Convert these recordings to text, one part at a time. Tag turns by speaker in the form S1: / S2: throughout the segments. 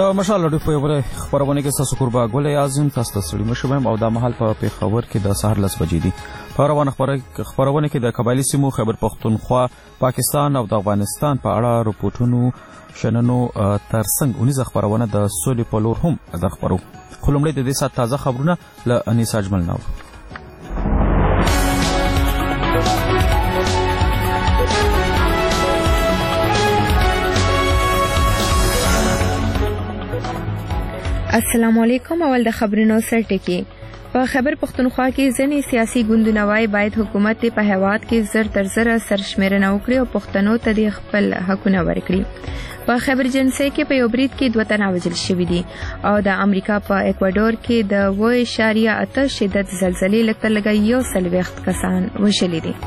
S1: د مشال لډو په یوه خبرونه کې تاسو قربا ګل اعظم تاسو سړي مشوم او د محل په پیښور کې د سحر 10 بجې دي. په خبرونه کې د قبایلی سیمو خیبر پختونخوا پاکستان او د افغانستان په اړه رپورټونو شننو ترڅنګ ونیزه خبرونه د سولې په لور هم د خبرو خلمړې د دې سات تازه خبرونه ل انیس اجمل نو.
S2: السلام علیکم. اول د خبرونو سرټکی. په خیبر پختونخوا کې ځینې سیاسي ګوندونه وایي باید حکومت په هیواد کې زر تر زره سرشمیرنه وکړي او پښتنو ته د خپل حقونه ورکړي. په خیبر جنسي کې په یو برید کې 2 تنه وژل شوي دي او د امریکا په اکوادور کې د 7.8 شدت زلزلې لږ 140 کسان وژلي دي.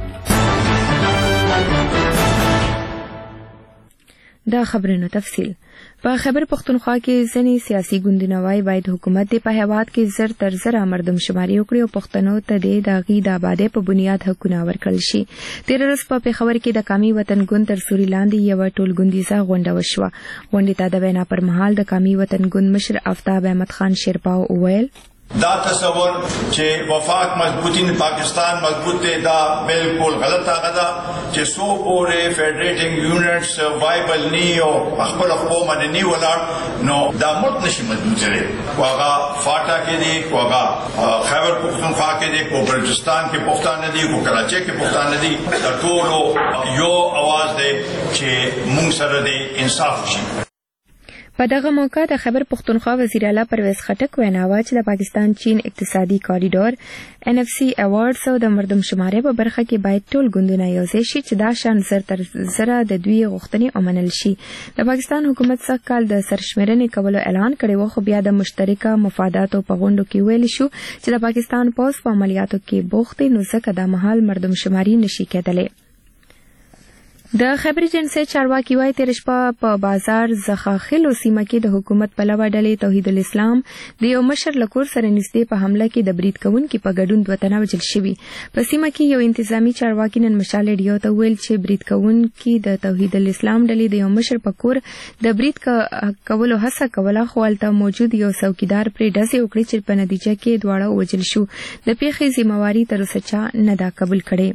S2: دا خبرونو تفصیل. په خیبر پختونخوا کې ځینې سیاسي ګوندونه وایي باید حکومت په هیواد کې زر تر زره مردم شماري وکړي او پښتنو ته د داغي د آبادۍ په بنیاد حقونه ورکړل شي. تیر ورځ په پیښور کې د قومي وطن ګوند تر سوري لاندې یو ټولګوندیزه غونډه وشوه. غونډې ته د وینا پر مهال د قومي وطن ګوند مشر آفتاب احمد خان شیرپاو وویل
S3: دا تصور چې وفاق مضبوطی نه پاکستان مضبوط دی دا بالکل غلط هغه ده چې سو پورې فیډریټینګ یونټس وایبل نی او خپل خپل مدني ولاړ نو دا مت نشي مضبوط لري واغه فاټا کې دی واغه خیبر پختونخوا کې دی کو بلوچستان کې پښتانه دي کو کراچي کې پښتانه دي د ټولو یو आवाज دی چې موږ سره دی انصاف شي.
S2: په دغه موقع د خیبر پختونخوا وزیر اعلی پرویز خټک وینا وکړه چې د پاکستان چین اقتصادي کاریډور NFC ایوارډز او د مردم شمارې په برخه کې باید ټول ګوندونه یوځای شي چې دا شان زر تر زره د دوی غوښتنې ومنل شي. د پاکستان حکومت څخه کال د سرشمیرنې کولو اعلان کړی و خو بیا د مشترکه مفاداتو په غونډو کې ویل شو چې د پاکستان پوز په عملیاتو کې بوخت نو ځکه د محل مردم شماري نشي کېدلی. د خیبر جنسي چارواکي وايي تیر شپه په بازار زخاخلو سیمه کې د حکومت پلوه ډلې توحید الاسلام د یو مشر لکور سره نږدې په حمله کې د برید کوونکي په ګډون 2 تنه وژل شوي. په سیمه کې یو انتظامی چارواکي نن مشال ریډیو ته ویل چې برید کوونکي د توحید الاسلام ډلې د یو مشر په کور د برید کولو هڅه کوله خو هلته موجود یو څوکیدار پرې ډزې وکړې چې په نتیجه کې دواړه وژل شو. د پیښې ذمہواری تر اوسه چا نه دا قبول کړې.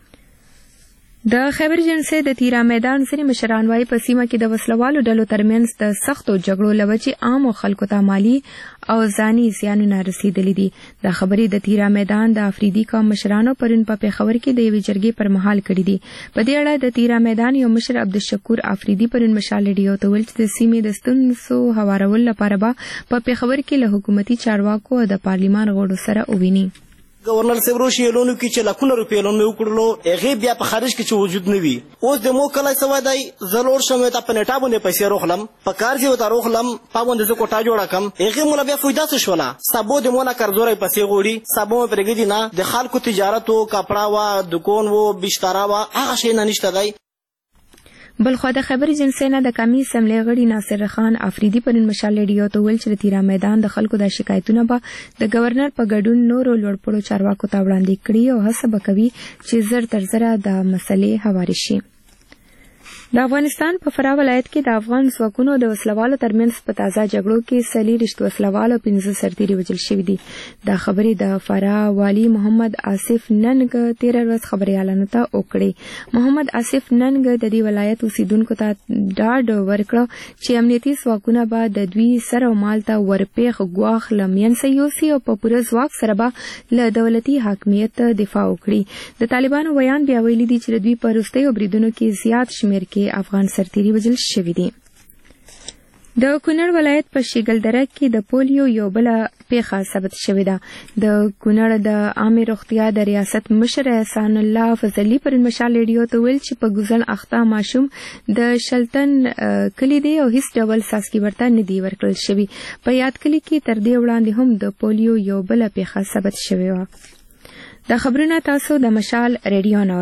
S2: د خیبر جنسي د تیرا میدان سری مشران وايي په سیمه کې د وسلوالو ډلو ترمنځ د سختو جګړو لوجې عام خلکو ته مالی او ځاني زیانونه رسیدلي دي. د خبرې د تیرا میدان د افریدي قوم مشرانو پرون په پیښور کې د یوې جرګې پر مهال کړي دي. په دې اړه د تیرا میدان یو مشر عبدالشکور افریدي پرون مشال ریډیو ته ویل چې د سیمې د ستونزو هوارولو لپاره به په پیښور کې له حکومتي چارواکو او د پارلیمان غړو سره وویني.
S4: گورنر صاحب روشي لونو کې چې لکونه روپې لون مې وکړلو هغه بیا په خارج کې چې وجود نه وي. اوس د مو کله سوي دی ضرور شمه ته په نټا باندې پیسې روخلم په کار چې وته روخلم په باندې زه کوټه جوړه کم هغه مونږ بیا فایده څه شولا سبو د مونږه قرضوري پیسې غوړي سبو پرګدي نه د خلکو تجارت او کپڑا وا دکان وو بشتارا وا هغه شي نه نشته دی.
S2: بلخو د خبر جنسي نه د قومي اسمبلی غړي ناصر خان افریدي پرون مشال ریډیو ته ویل چې تیرا میدان د خلکو د شکایتونو به د گورنر په ګډون نورو لوړپوړو چارواکو ته وړاندې کړي او هڅه به کوي چې زر تر زره د مسلې هواري شي. د افغانستان په فراه ولایت کې د افغان ځواکونو د وسلوالو ترمنځ په تازه جګړو کې 40 وسلوال او 15 سرتیري وژل شوي دي. دا خبرې د فراه والي محمد آصف ننګ تیر ورځ خبريالانو ته وکړې. محمد آصف ننګ د دې ولایت اوسیدونکو ته ډاډ ورکړ چې امنیتي ځواکونه به د دوی سر او مال ته ورپېخ ګواخ لمین سيوسي او په پوره ځواک سره به له دولتي حاکمیت دفاع وکړي. د طالبانو بیان بیا ویلي دي چې د دوی په وروستیو بریدونو کې زیات شمیر کې افغان سرتیري وژل شوي دي. د کونړ ولایت په شیګلدره کې د پولیو یو بل پیښه ثبت شوې ده. د کونړ د عامه روغتیا د ریاست مشر احسان الله فضلي پر مشال ریډیو ته ویل چې په ګوزن اخته ماشوم د شلتن کلی دی او هیڅ ډول ساسکی ورته نه دی ورکړل شوی. په یاد کلی کې تر دې وړاندې هم د پولیو یو بل پیښه ثبت شوې و. د خبرونه تاسو د مشال ریډیو نوره.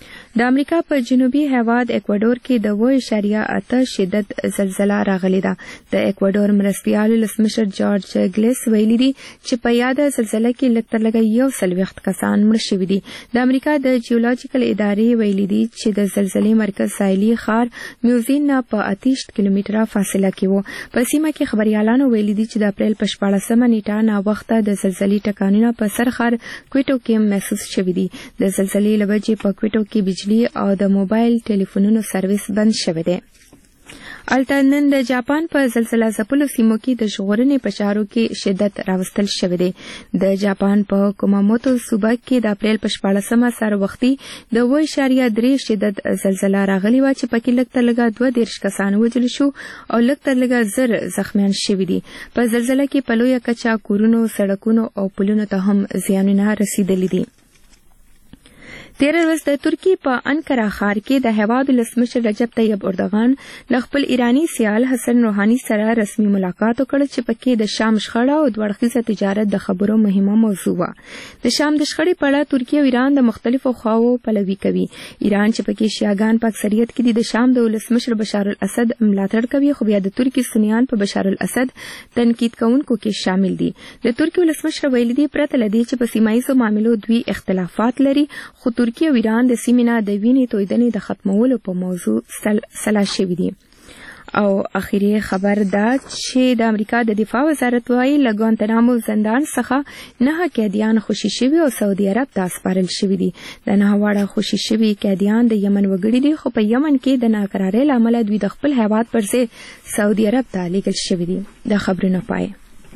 S2: د امریکا په جنوبي هیواد اکوادور کې د 1.8 شدت زلزلہ راغلی ده. د اکوادور مرستیال ولسمشر جارج ګلیس ویلي دي چې په یاده زلزلہ کې لږ تر لږه 140 کسان مړه شوي دي. د امریکا د جیولوجیکل ادارې ویلي دي چې د زلزلې مرکز ساحلي ښار میوزین نه په 28 کیلومتره فاصله کې و. په سیمه کې خبريالانو ویلي دي چې د اپریل په 14 نیټه نا وخته د زلزلې ټکانونه په سرخر کویټو کې محسوس شوي دي. د زلزلې لوجې په کویټو کې او د موبایل ټلیفونونو سرویس بند شوی دی. الټنن د جاپان په زلزلہ ځپلو سیمو کې د ژغورنې په چارو کې شدت راوستل شوی دی. د جاپان په کوماموتو صوبه کې د اپریل په 14 سره وختي د 1.3 شدت زلزلہ راغلی و چې پکې لږ تر لږه 22 کسان وژل شو او لږ تر لږه 1000 زخمیان شوي دي. په زلزلہ کې په لویه کچه کورونو، سړکونو او پلونو ته هم زیانونه رسیدلي دي. تیر ورځ د ترکی په انکرا ښار کې د هیواد ولسمشر رجب طیب اردوغان له خپل ایرانی سیال حسن روحانی سره رسمي ملاقات وکړ چې پکې د شام شخړه او دوړخیزه تجارت د خبرو مهمه موضوع و. د شام د شخړې په اړه ترکیه او ایران د مختلفو خواو پلوي کوي. ایران چې پکې شیعاګان په اکثریت کې د شام د ولسمشر بشار الاسد ملاتړ کوي، خو بیا د ترکی سنیان په بشار الاسد تنقید کوونکو کې شامل دي. د ترکی ولسمشر ویلي دي پرته له دې چې په سیمایي معاملو دوی اختلافات لري، خو ترکیه او ایران د سیمې نه د وینې تویدنې د ختمولو په موضوع سلا شوي دي. او اخیری خبر دا چې د امریکا د دفاع وزارت وايي له ګوانتنامو زندان څخه 9 قیدیان خوشي شوي او سعودي عرب ته سپارل شوي دي. د 9 واړه خوشي شوي قیدیان د یمن وګړي دي، خو په یمن کې د ناقرارۍ له امله دوی د خپل هیواد پر ځای سعودي عرب ته لیږل شوي دي. دا خبرونه پای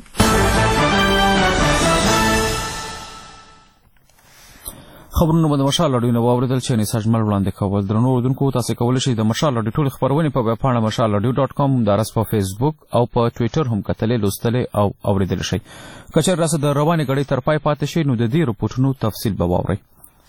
S1: خبرونه د مشال راډیو نو اوریدل چې نساج مل وړاندې کول. درنو اوردونکو تاسو کولای شئ د مشال راډیو ټول خبرونه په ویب پاڼه mashalradio.com دارس په فیسبوک او په ټوئیټر هم کتلې لوستلې او اوریدل شئ. کچر راسه د روانې غړي تر پای پاتې شئ نو د دې رپورټونو تفصیل به واورئ.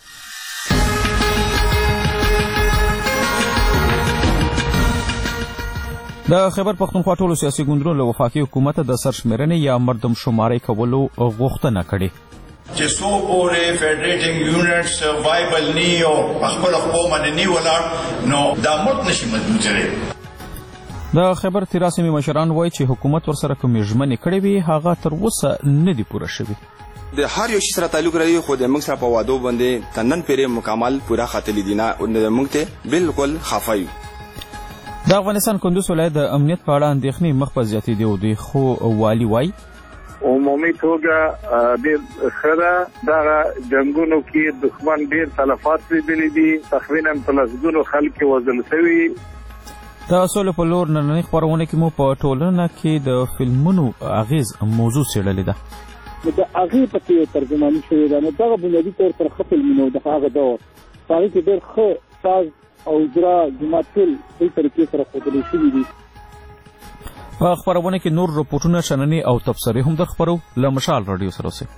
S1: د خیبر پختونخوا ټولو سیاسي ګوندونو له وفاقي حکومت د سرشمیرنې یا مردم شمارۍ کولو غوښتنه کړې
S3: چې څو پورې فیډریټینګ یونټس وایبل نی او خپل خپل باندې نی ولاړ نو دا مت نشي مضبوطه.
S1: د خیبر تیراسمي مشران وایي چې حکومت ورسره کومې ژمنې کړې وي هغه تر اوسه نه دي پوره شوي.
S5: د هر یو شي سره تعلق لري، خو د موږ سره په وادو باندې تنن پیرې مکمل پوره خاطرې دي نه موږ ته بالکل خفایو.
S1: د افغانستان کندوز ولایت د امنیت په اړه اندېښنې مخ په زیاتېدو دي، دوی خو والي وایي
S6: عمومي توګه د خره دغه جنگونو کې دښمن ډیر تلفات لیدلي دي، تقریبا په لسګونو خلک وژل شوي.
S1: د سولې په لور نننۍ خپرونه کې مو په ټولنه کې د فلمونو اغیز موضوع څېړلې ده.
S7: د هغې پکې ترجماني شوې ده. نو دغه بنیادي طور پر ښه فلمونه د هغه دور په هغې کې ډېر ښه ساز او اجرا جماعت ټول دې طریقې سره ښودلی شوي دي.
S1: په خبرونه کې نور رپورټونه شننې او تبصرې هم در خبرو. له مشال راډیو سره اوسئ.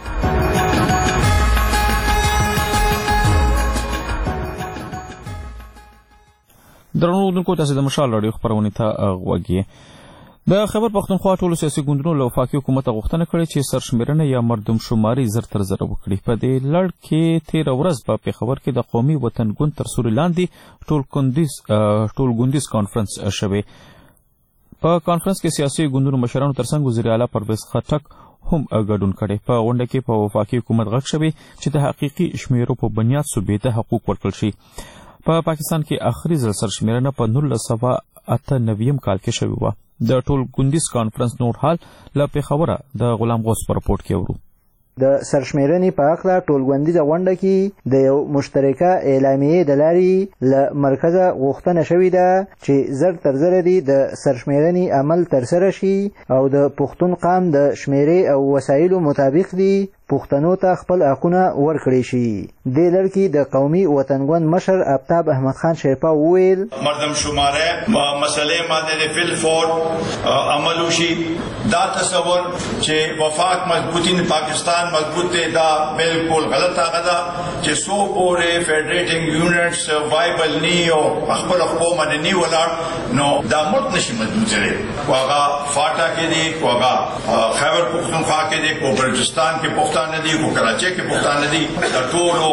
S1: درنو اوریدونکو تاسو د مشال راډیو خبرونه ته غوږ یې. د خیبر پختونخوا ټولو سیاسي ګوندونو له وفاقي حکومت غوښتنه کړې چې سرشمیرنه یا مردم شماري زر تر زره وکړي. په دې لړ کې تېره ورځ په پېښور کې د قومي وطن ګوند تر سوري لاندې ټولګوندیز کانفرنس شوی. په کانفرنس کې سیاسي ګوندونو مشرانو ترڅنګ وزیر اعلی پرویز خټک هم ګډون کړي. په غونډه کې په وفاقي حکومت غږ شوی چې د حقیقي شمیرو په بنیاد صوبې ته حقوق ورکړل شي. په پاکستان کې آخري ځل سرشمیرنه په 1998 کال کې شوې وه. د ټولګوندیز کانفرنس نور حال له پېښوره د غلام غوث په رپورټ کې اورو.
S8: د سرشمیرنې په هکله ټولګوندیزه غونډه کې د یو مشترکه اعلامیې د لارې له مرکزه غوښتنه شوې ده چې زر تر زره دې د سرشمیرنې عمل ترسره شي او د پښتون قام د شمیرې او وسایلو مطابق دي پښتنو ته خپل حقونه ورکړي شي. دې لړ کې د قومي وطنګوند مشر آفتاب احمد خان شیرپا وویل
S3: مردم شماره مسلې باندې فل فور عمل وشي. دا تصور چې وفاق مضبوطی پاکستان مضبوط دی دا بالکل غلط هغه ده چې څو پورې فیډریټینګ یونټس وایبل نی او خپل خپل باندې نی ولاړ نو دا مت نشي مضبوطه. هغه فاټا کې دی، هغه خیبر پختونخوا کې دی، کو بلوچستان کې پښتانه دي کو کراچي کې پښتانه دي د ټولو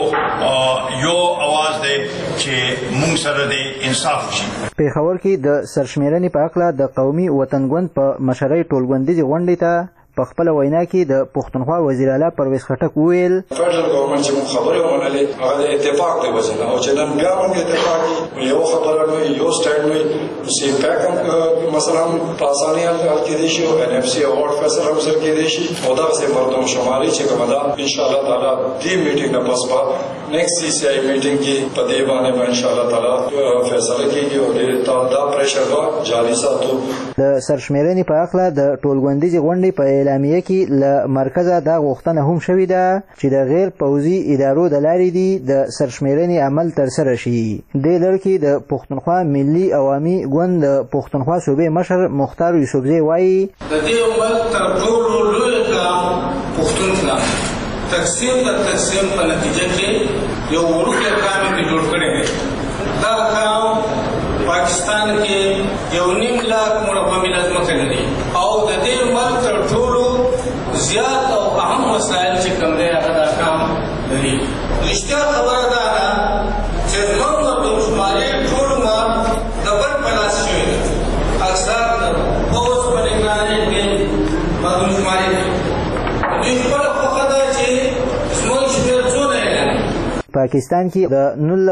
S3: یو आवाज دی چې موږ سره د انصاف شي.
S8: پېښور کې د سرشمیرنې په اړه د قومي وطنګوند په مشرۍ ټولګوندیزې غونډې ته په خپل وینا کې د پښتونخوا وزیر اعلی پرویز خټک وویل
S9: فدرال ګورنمنت چې خبره ومنلې هغه د اتفاق دی وجه او چې نن بیا موږ اتفاق یو خبره نو یو سټاند وي چې پیکم مثلا په اسانه حل کېدی شي او ان اف سی اوارډ فیصله هم سره کېدی شي او دا سه مردم شماري چې کومه ده ان شاء الله تعالی دې میټینګ نه پس با نیکسټ سی سی آی میټینګ کې په دې باندې ان شاء الله تعالی فیصله کېږي او دا پریشر وا جاري ساتو.
S8: د سرشمیرنې په اړه د ټولګوندیزې غونډې په اعلامیه کې له مرکزه دا غوښتنه هم شوې ده چې د غیر پوځي ادارو د لارې دي د سرشمیرنې عمل ترسره شي. دې لړ کې د پښتونخوا ملي عوامي ګوند د پښتونخوا صوبې مشر مختار یوسفزی وایي
S10: د دې عمل تر ټولو لوی ګام پښتونخوا تقسیم په نتیجه کې یو وړوکی کام کې جوړ کړی دی. دا کام پاکستان کې 1.5 لاکھ مربع میله ځمکه لري او د دې عمل تر ټولو زیات او اهم وسایل چې کوم دی هغه دا کام لري. رښتیا خبره ده چې زموږ مردم شماري ټول عمر د بل په لاس شوی دی. اکثر اوس په نگرانۍ کې مردم شماري دی. دوی خپله خوښه ده چې زموږ شمېر څونه اعلان
S8: پاکستان کې د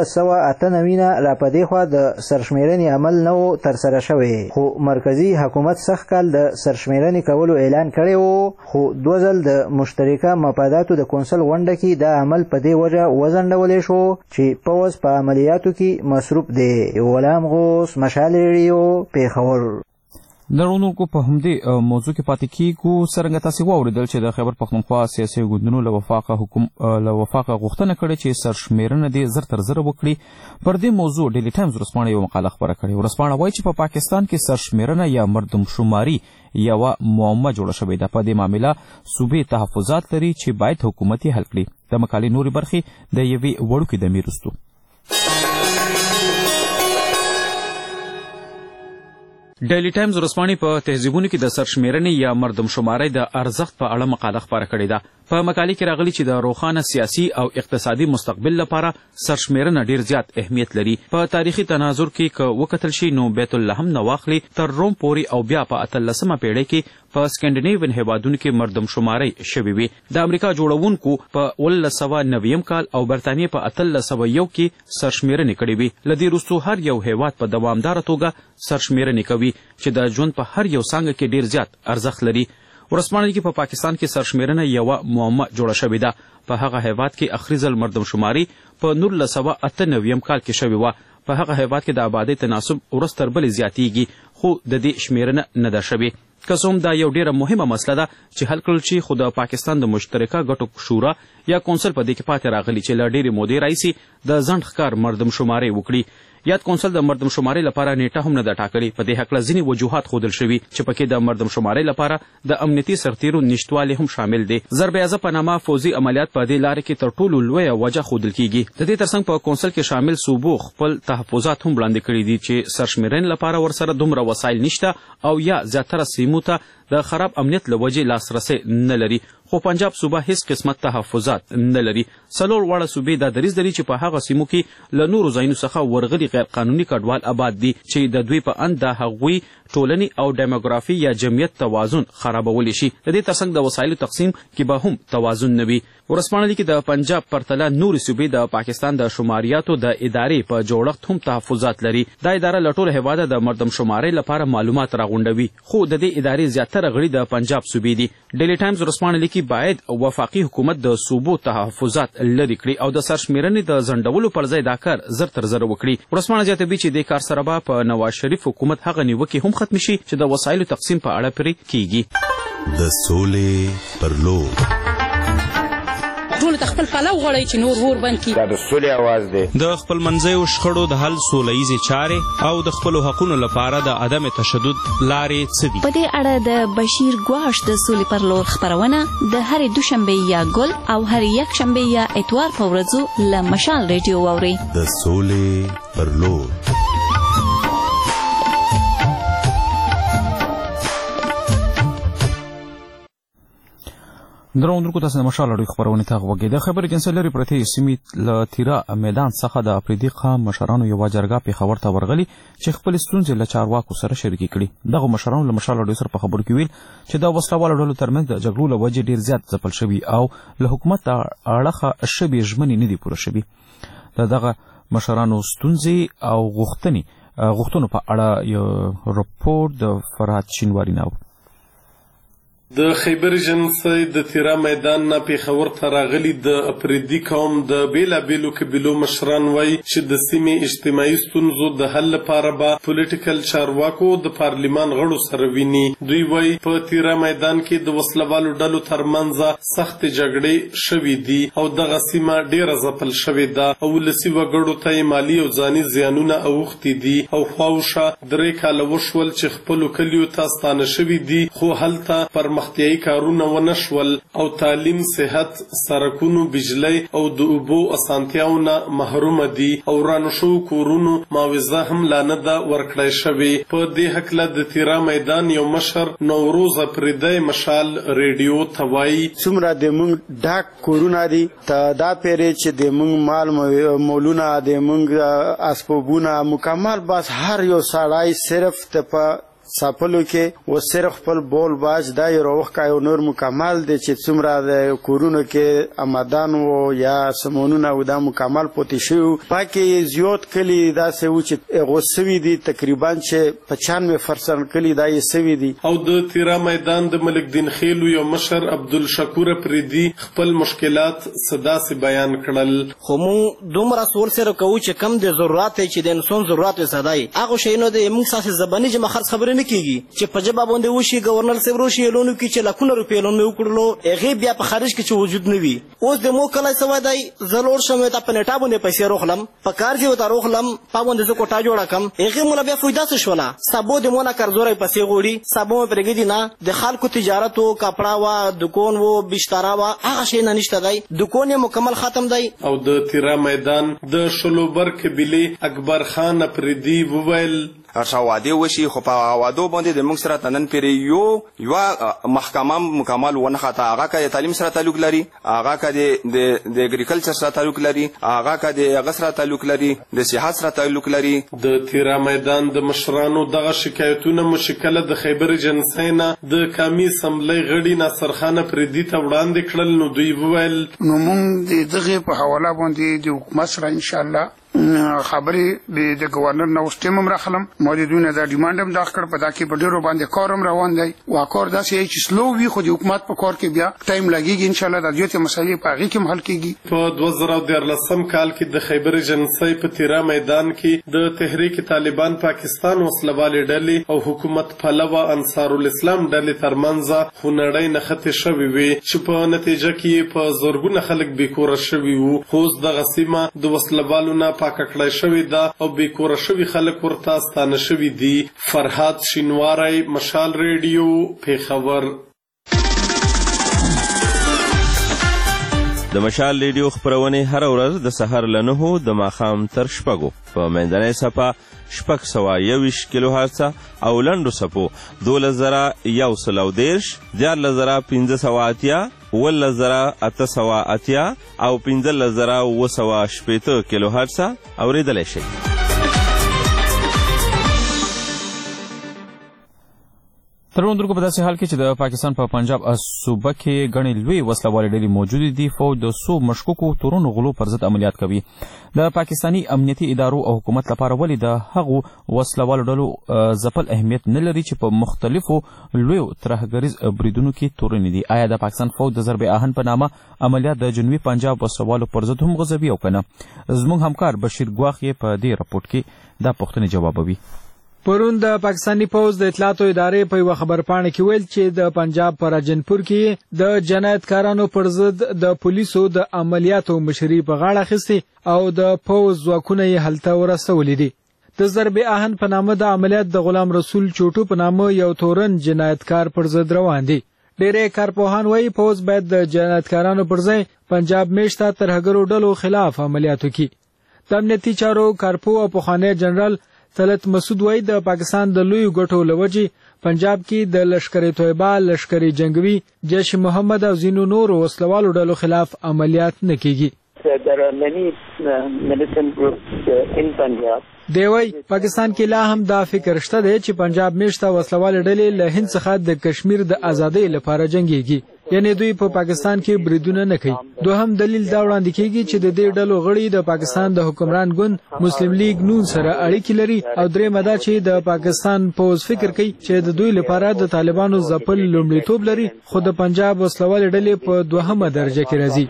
S8: 1998 نه را پدې خوا د سرشمیرنې عمل نه و ترسره شوی خو مرکزی حکومت سخت کال د سرشمیرنې کولو اعلان کړی و خو 2 ځل د مشترکه مفاداتو د کونسل غونډه کې دا عمل په دې وجه وځنډولی شو چې پوځ په عملیاتو کې مصروف دی. غلام غوث مشال ریډیو پېښور.
S1: درونکو په همدې موضوع کې پاتې کیږو. څرنګه تاسو واوریدل چې د خیبر پښتونخوا سیاسي ګوندونو له وفاقه غوښتنه کړې چې سرشمیرنه دې زر تر زر وکړي. پر دې موضوع ډیلی ټایمز ورځپاڼه یو مقاله خپره کړې. ورځپاڼه وایي چې په پاکستان کې سرشمیرنه یا مردم شماري یوه معما جوړه شوې ده. په دې معامله صوبې تحفظات لري چې باید حکومت یې حل کړي. د مقالې نورې برخې د یوې وړوکې دمې وروسته. ډیلی ټایمز ورځپاڼې په تهذیبونو کې د سرشمیرنې یا مردم شمارۍ د ارزښت په اړه مقاله خپاره کړې ده. په مقالې کې راغلي چې د روښانه سیاسي او اقتصادي مستقبل لپاره سرشمیرنه ډیر زیات اهمیت لري. په تاریخي تناظر کې که وکتل شي نو بیت اللحم نه واخلي تر روم پورې او بیا په 18مه پیړۍ کې په سکینډینیوین هیوادونو کې مردم شمارۍ شوې وي. د امریکا جوړونکو په 1990 کال او برطانیې په 1801 کې سرشمیرنې کړې وي. له دې وروسته هر یو هیواد په دوامداره توګه سرشمیرنې کوي چې د ژوند په هر یو څانګه کې ډیر زیات ارزښت لري. ورځپاڼه کې په پاکستان کې سرشمیرنه یوه معما جوړه شوې ده. په هغه هیواد کې اخري ځل مردم شماري په 1998 کال کې شوې وه. په هغه هیواد کې د آبادۍ تناسب ورځ تر بلې زیاتیږي خو د دې شمیرنه نه ده شوې. که څه هم دا یو ډیره مهمه مسله ده چې حل کړل شي خو د پاکستان د مشترکه ګټو شورا یا کونسل په دې کې پاتې راغلي چې له ډیرې مودې راهیسې د ځنډ ښکار مردم شمارۍ وکړي. یاد کونسل د مردم شمارۍ لپاره نیټه هم نه ده ټاکلې. په دې هکله ځینې وجوهات ښودل شوي چې پکې د مردم شمارۍ لپاره د امنیتي سرتیرو نشتوالی هم شامل دی. ضرب اعظم په نامه پوځي عملیات په دې لارې کې تر ټولو لویه وجه ښودل کیږي. د دې ترڅنګ په کونسل کې شامل صوبو خپل تحفظات هم وړاندې کړي دي چې سرشمیرنې لپاره ورسره دومره وسایل نشته او یا زیاتره سیمو ته د خراب امنیت له وجې لاسرسی نه لري. خو پنجاب صوبه هیڅ قسمت تحفظات نه لري. 4 واړه صوبې دا دریځ لري چې په هغه سیمو کې له نورو ځایونو څخه ورغلي غیر قانوني کډوال آباد دي چې د دوی په اند د هغوی ټولنې او ډیموګرافي یا جمعیت توازن خرابولی شي. د دې ترڅنګ د وسایلو تقسیم کې به هم توازن نه وي. ورځپاڼه لیکي د پنجاب پرتله نورې صوبې د پاکستان د شماریاتو د ادارې په جوړښت هم تحفظات لري. دا اداره له ټولو هیواده د مردم شمارۍ لپاره معلومات راغونډوي خو د دې ادارې زیاتره غړي د پنجاب صوبې دي. ډیلی ټایمز ورځپاڼه لیکي باید وفاقي حکومت د صوبو تحفظات لرې کړي او د سرشمیرنې د ځنډولو پر ځای دا کار زر تر زر وکړي. ورځپاڼه زیاتوي چې دې کار سره به په نواز شریف حکومت هغه نیوکې هم ختم شي چې د وسایلو تقسیم په اړه پرې کیږي.
S11: د سولې پر لور
S12: ټول خپل پلو غړی چې نور ور بند کی.
S13: دا د سولې आवाज دی.
S14: د خپل منځیو شخړو د حل سولهییزې چارې او د خپلو حقونو لپاره د عدم تشدد لارې څه دي؟
S15: په دې اړه د بشیر ګواش د سولې پر لور خپرونه د هرې دوشنبې یا ګل او هرې یکشنبې یا اتوار په ورځو له مشال ریډیو واورئ.
S11: د سولې پر لور.
S1: دروندونکو تاسو د مشال اړوي خبرونه ته غوږی د خبر اجنسی لري پرته سیمې ل تیرا میدان څخه د افریدي قام مشرانو یو جرګه په خبر ته ورغلي چې خپل ستونزې له چارواکو سره شریک کړي دغه مشرانو له مشال اړوي سره په خبرو کې ویل چې د وسلوال ډلو ترمنځ د جګړو له وجې ډیر زیات ځپل شوی او له حکومت اړخه شبي ژمنې نه دي پوره شوی دغه مشرانو ستونزې او غوښتنو په اړه یو رپورت د فرهاد شینواری نو
S13: د خیبر اجنسی د تیرا میدان نه پیښور ته راغلي د افریدي قوم د بیلابیلو قبیلو مشران وایي چې د سیمې اجتماعي ستونزو د حل لپاره به پولیټیکل چارواکو د پارلیمان غړو سره ویني دوی وایي په تیرا میدان کې د وسلوالو ډلو ترمنځ سخت جګړې شوي دي او دغه سیمه ډیره ځپل شوې ده او ولسي وګړو ته مالي او ځاني زیانونه اوښتي دي او خواوشا 3 کاله وشول چې خپلو کلیو ته ستانه شوي دي خو هلته پرمختیایي کارونه ونشول او تعلیم صحت سرکونو بجلی او د اوبو اسانتیاونه محروم دي او ورانه شو کورونو معاوضه هم لا نه ده ورکړی شوې په دې هکله د تیرا میدان یو مشر نوروز افریدی مشال ریډیو ته وایي
S16: څومره د موږ ډاک کورونه دي ته دا پیرې چې د موږ مال مولونه د موږ اسبابونه مکمل بس هر یو سړی صرف ته په ساپلو کې و صرف خپل بول باج دا یو روخ کا یو نور مکمل دي چې څومره د کورونو کې آمدان او یا سمونونه او دا مکمل پوتې شو پکې زیات کلی دا سه و چې غوسوي دي تقریبا چې 95% کلی دا یې سوي دي
S13: او د تیرا میدان د ملک دین خیلو یو مشر عبدالشکور پریدي خپل مشکلات صدا سي بیان کړل
S4: خو مو دومره سور سره کوو چې کم د ضرورت چې د انسان ضرورت صداي هغه شی نه د موږ ساسي زبانی چې مخر خبره کیږي چې په جواب باندې وشي گورنر صاحب روشي لونو کې چې لکونه روپې لون مې وکړلو هغه بیا په خارج کې چې وجود نه وي اوس د مو کله سوای دی زلور شمه ته په نټا باندې پیسې روخلم په کار کې وته روخلم په باندې زه کوټه جوړه کم هغه مونږ بیا فایده څه شولا سبو د مونږه قرضوري پیسې غوړي سبو پرګی دي نه د خلکو تجارت او کپڑا وا دکان وو بشترا وا هغه شی نه نشته دی دکان مکمل ختم دی
S13: او د تیرا میدان د شلوبر قبیله اکبر خان پردي وویل
S5: ارشا واده وشي خو په وادو باندې د موږ سره تنن پیری یو محکمه مکمل ونه خاطه هغه کا تعلیم سره تعلق لري هغه کا د اګریکلچر سره تعلق لري هغه کا د هغه سره تعلق لري د صحت سره تعلق لري
S13: د تیرا میدان د مشرانو دغه شکایتونه مشکله د خیبر جنسینا د کامی سملې غړي ناصرخانه پردي ته وړاندې کړل نو دوی وویل
S17: نو موږ دغه په حواله باندې د حکومت سره ان شاء الله خبرې د گورنر نو ستیم راخلم موجودونه د ډیماند هم داخل په داکي په ډیرو باندې کارم روان دی واکور داسې چې سلو وی خو د حکومت په کار کې بیا ټایم لګیږي ان شاء الله د دې مسلې په هغه کې حل کیږي
S13: په 2013 کال کې د خیبر جنسي په تیرا میدان کې د تحریک طالبان پاکستان وسلوالې ډلې او حکومت پلوه انصار الاسلام ډلې ترمنځ خونړۍ نښتې شوې وي چې په نتیجه کې په زورګونه خلک بیکوره شوي وو خو د غسیمه د وسلوالو نه پاکه کړای شوې ده او بیکوره شوي خلک ورته ستانه شوي دي فرهاد شینواری مشال ریډیو پیښور
S18: د مشال ریډیو خبرونه هر ورځ د سحر له 9 د ماښام تر 6 په منځنۍ صفه 621 کیلو هرتز او لنډو صفو 2113 14580 11880 او 15980 کیلو هرتز اوریدلای شئ.
S1: ترونکو په داسې حال کې چې د پاکستان په پنجاب صوبه کې غني لوی وسلوالې ډلې موجود دي فوج د سو مشکوکو تورونو غلو پر ضد عملیات کوي د پاکستانی امنیتي ادارو او حکومت لپاره ولې د هغو وسلوالو ډلو ځپل اهمیت نه لري چې په مختلفو لوی ترهګریز بریدونو کې تورنې دي آیا د پاکستان فوج د ضرب آهن په نامه عملیات د جنوبي پنجاب وسلوالو پر ضد هم غزوي او کنه زموږ همکار بشیر ګواخ یې په دې راپورټ کې دا پوښتنې جوابوي
S19: پرون د پاکستانی پوز د اطلاعاتو ادارې په یو خبرپاڼه کې ویل چې د پنجاب پر راجنپور کې د جنایتکارانو پر ضد د پولیسو د عملیاتو مشري په غاړه اخیستې او د پوز ځواکونه یې هلته ورسولې دي د ضرب آهن په نامه د عملیات د غلام رسول چوټو په نامه یو تورن جنایتکار پر ضد روان دي ډېری کارپوهان وایي پوز باید د جنایتکارانو پر ځای پنجاب میشته ترهګرو ډلو خلاف عملیات وکړي د امنیتي چارو کارپو او پخوانی جنرال طلعت مسعود وایي د پاکستان د لوی ګټو لوجې پنجاب کې د لشکر طیبه، لشکر جنگوي، جیش محمد او ځینو نورو وسلوالو ډلو خلاف عملیات نه کیږي.
S20: There are many militant groups in Punjab.
S19: دیوی پاکستان کې لا هم دا فکر شته دی چې پنجاب میشته وسلوال ډلې له هند څخه د کشمیر د ازادۍ لپاره جنگيږي، یعنی دوی په پاکستان کې بریدونه نه کوي. دوهم دلیل دا وړاندې کیږي چې د دې ډلو غړي د پاکستان د حکمران ګوند مسلم لیگ نون سره اړیکې لري، او درېمه دا چې د پاکستان پوز فکر کوي چې د دوی لپاره د طالبانو ځپل لومړیتوب لري، خو د پنجاب وسلوال ډلې په دوهمه درجه کې راځي.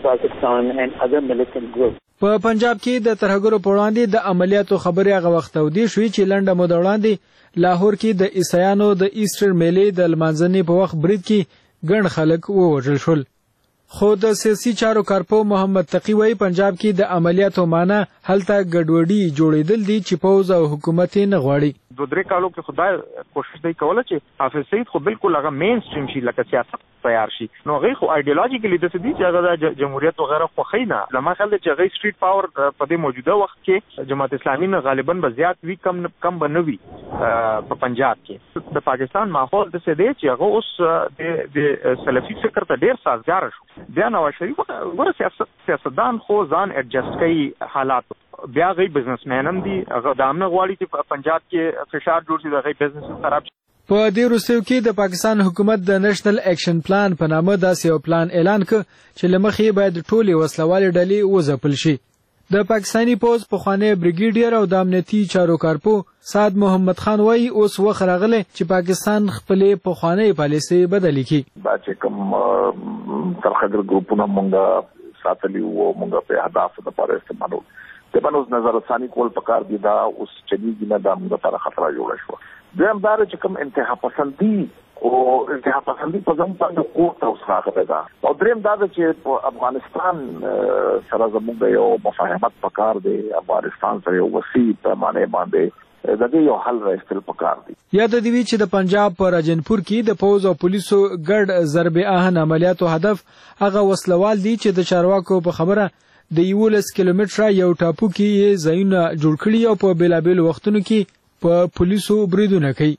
S19: په پنجاب کې د ترهګرو په وړاندې د عملیاتو خبرې هغه وخت تودې شوې چې لنډه موده وړاندې لاهور کې د عیسایانو د ایسټر میلې د لمانځنې په وخت برید کې ګڼ خلک ووژل شول. خو د سیاسي چارو کارپو محمد تقی وایي پنجاب کې د عملیاتو معنا هلته ګډوډي جوړېدل دي چې پوز او حکومت یې نه غواړي.
S21: 2-3 کالو کې خدای کوشش دی کوله چې حافظ سعید خو بالکل هغه مین سټریم شي لکه سیاست تیار شي، نو هغه خو ایډیولوژیکلی د څه دي چې هغه د جمهوریت وغیرہ خو خینه لمه خل چې هغه سټریټ پاور په دې موجوده وخت کې جماعت اسلامي نه غالبا به زیات وی کم بنوي په پنجاب کې. د پاکستان ماحول د څه دی چې هغه اوس د سلفي فکر ته ډیر سازگار شو. بیا نواز شریف ګوره سیاستدان خو ځان ایڈجسټ کوي حالات، بیا غي بزنسمن هم دي، هغه دامنه غواړي چې پنجاب کې فشار جوړ شي، دغه بزنس خراب شي.
S19: په دې وروستیو کې د پاکستان حکومت د نېشنل اکشن پلان په نامه داسې یو پلان اعلان کړ چې له مخې باید ټولې وسلوالې ډلې وځپل شي. د پاکستاني پوز پخوانی بریګیډیر او د امنیتي چارو کارپو سعد محمد خان وایي اوس وخت راغلی چې پاکستان خپلې پخوانۍ پالیسۍ بدلې کړي.
S22: دا چې کوم ترهګر ګروپونه مونږ ساتلي وو مونږ په اهدافو لپاره استعمالول، د بنوز نظر ثاني کول پکار دي، دا اوس چلیږي نه، دا موږ لپاره خطر جوړ شو. دویم دا چې کوم انتها پسندي په ځم باندې کوټه اوس راغله ده، او دریم دا چې په افغانستان سره زموږ یو مفاهمت پکار دی، افغانستان سره یو وسیع پیمانه باندې د دې یو حل راستل پکار دی.
S19: یاد دی چې د پنجاب په راجنپور کې د پوز او پولیسو ګډ ضرب آهن عملیاتو هدف هغه وسلوال دي چې د چارواکو په خبره د 11 کیلومتره یو ټاپو کې ځایونه جوړ کړي او په بیلابیل وختونو کې په پولیسو بریدونه کوي.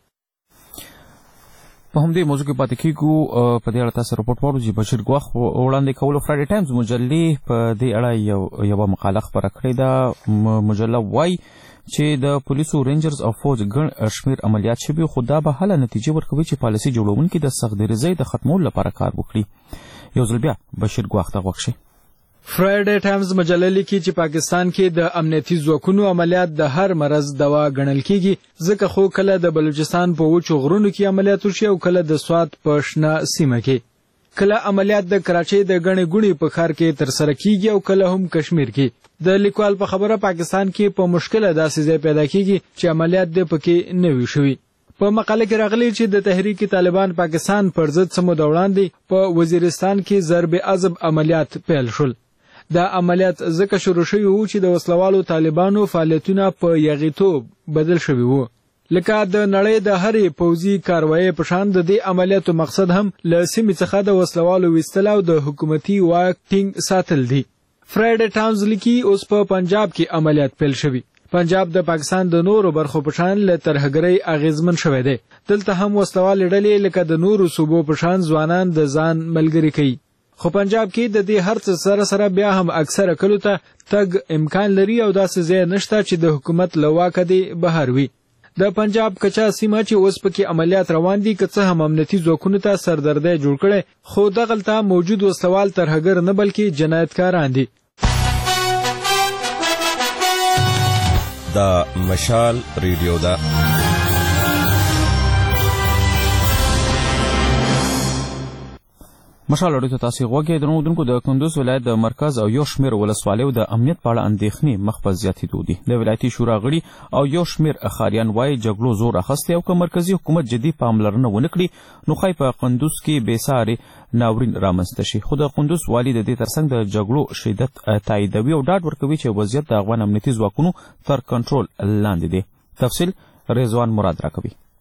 S1: په همدې موضوع کې پاتې کېږو. په دې اړه تاسو راپورټ وړو چې بشیر ګواخ وړاندې کولو فرایډي ټایمز مجلې په دې اړه یو مقاله خپره کړې ده. مجله وایي چې د پولیسو رینجرز او فوج ګڼ شمیر عملیات شوي، خو دا به هله نتیجه ورکوي چې پالیسي جوړونکي د سختدریزۍ د ختمولو لپاره کار وکړي. یو ځل بیا بشیر ګواخ ته غوږ شئ.
S19: فرایډي ټایمز مجله لیکي چې پاکستان کې د امنیتي ځواکونو عملیات د هر مرض دوا ګڼل کیږي، ځکه خو کله د بلوچستان په وچو غرونو کې عملیات وشي او کله د سوات په شنه سیمه کې، کله عملیات د کراچۍ د غڼې ګونې په ښار کې ترسره کیږي او کله هم کشمیر کې. د لیکوال په خبره پاکستان کې په مشکله داسې ځای پیدا کیږي چې عملیات د پکې نه وي شوي. په مقاله کې راغلی چې د تحریک طالبان پاکستان پر ضد سمو د وړاندې په وزیرستان کې ضرب عضب عملیات پیل شول. دا عملیات ځکه شروع شوي وو چې د وسلوالو طالبانو فعالیتونه په یغیتوب بدل شوي وو. لکه د نړۍ د هرې پوځي کاروایۍ په شان د دې عملیاتو مقصد هم له سیمې څخه د وسلوالو ویستل او د حکومتي واک ټینګ ساتل دي. فرایډي ټایمز لیکي اوس په پنجاب کې عملیات پیل شوي. پنجاب د پاکستان د نورو برخو په شان له ترهګرۍ اغیزمن شوی دی. دلته هم وسلوال ډلې لکه د نورو صوبو په شان ځوانان د ځان ملګري کوي. خو پنجاب کې د دې هر څه سره بیا هم اکثره کلو ته تګ امکان لري او داسې ځای نشته چې د حکومت له واکه دی بهر وي. د پنجاب کچا سیمه چې اوس پکې عملیات روان دي، که څه هم امنیتي ځواکونو ته سردردی جوړ کړی، خو دغلته موجود وسلوال ترهګر نه بلکې جنایتکاران دي.
S11: دا مشال ریډیو ده.
S1: مشال اړیکو تاسو غوږی درنودونکو د کندوز ولایت د مرکز او یو شمیر ولسوالیو د امنیت په اړه اندېښنې مخ په زیاتېدو دي. د ولایتي شورا غړي او یو شمیر ښاریان وایي جګړو زور اخیستی او که مرکزي حکومت جدي پاملرنه ونه کړي نو ښایي په کندوز کې بېسارې ناورین رامنځته شي. خو د کندوز والي د دې ترڅنګ د جګړو شدت تاییدوي او ډاډ ورکوي چې وضعیت د افغان امنیتي ځواکونو تر کنټرول لاندې دی. تفصیل رضوان مراد راکوي.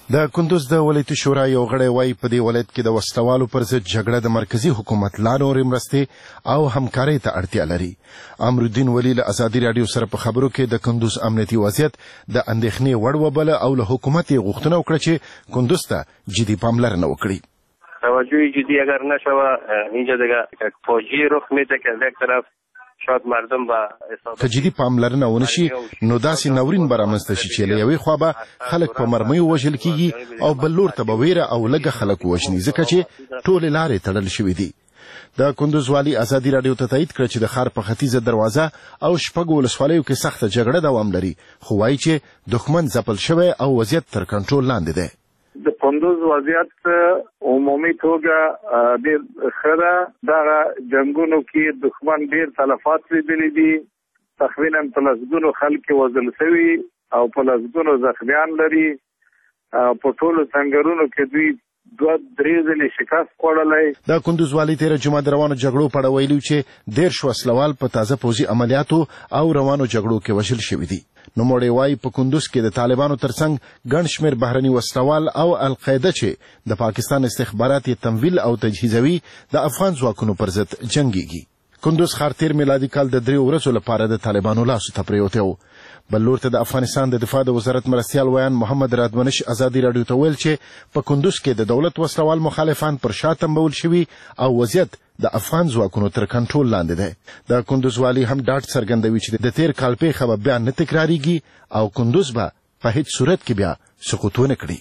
S2: د کندوز د ولایتي شورا یو غړی وایي په دې ولایت کې د وسلوالو پر ضد جګړه د مرکزی حکومت لا نورې مرستې او همکارۍ ته اړتیا لري. امرالدین ولی له ازادي راډیو سره په خبرو کې د کندوز امنیتي وضعیت د اندېښنې وړ وبله او له حکومت یې غوښتنه وکړه چې کندوز ته جدي پاملرنه وکړي.
S6: توجه جدی اگر نشوه اینجا دیگه فاجعه رخ میده که از یک طرف شاید مردم به
S2: که جدي پاملرنه ونشي نو داسې ناورین به رامنځته شي چې له یوې خوا به خلک په مرمیو وژل کیږي او بل لور ته به ویره او لږه خلک ووژني ځکه چې ټولې لارې تړل شوې دي. د کندوز والي ازادي راډیو ته تایید کړ چې د ښار په ختیځه دروازه او شپږو ولسوالیو کې سخته جګړه دوام لري، خو وایي چې دښمن ځپل شوی او وضعیت تر کنټرول لاندې دی.
S22: د کندوز وضعیت عمومي توګه ډېر ښه ده. دغه جنګونو کې دښمن ډېر تلفات لیدلي دي، تقریبا په لسګونو خلک وژل شوي او په لسګونو زخمیان لري. په ټولو سنګرونو کې دوی 2-3 ځلې شکست خوړلی.
S2: د کندوز والي تېره جمعه د روانو جګړو په اړه ویلي چې 13 وسلوال په تازه پوځي عملیاتو او روانو جګړو کې وژل شوي دي. نوموړی وایي په کندوز کې د طالبانو ترڅنګ ګڼ شمېر بهرني وسلوال او القاعده چې د پاکستان استخبارات یې تمویل او تجهیزوي د افغان ځواکونو پر ضد جنګیږي. کندوز ښار تېر میلادي کال د 3 ورځو لپاره د طالبانو لاسو ته پرېوتی و. بل لور ته د افغانستان د دفاع د وزارت مرستیال ویان محمد رادمنش ازادي راډیو ته ویل چې په کندوز کې د دولت وسلوال مخالفان پر شا تمبول شوي او وضعیت د افغان ځواکونو تر کنټرول لاندې دی. د کندوز والي هم ډاډ څرګندوي چې د تېر کال پیښه به بیا نه تکراریږي او کندوز به په هیڅ صورت کې بیا سقوط ونه کړي.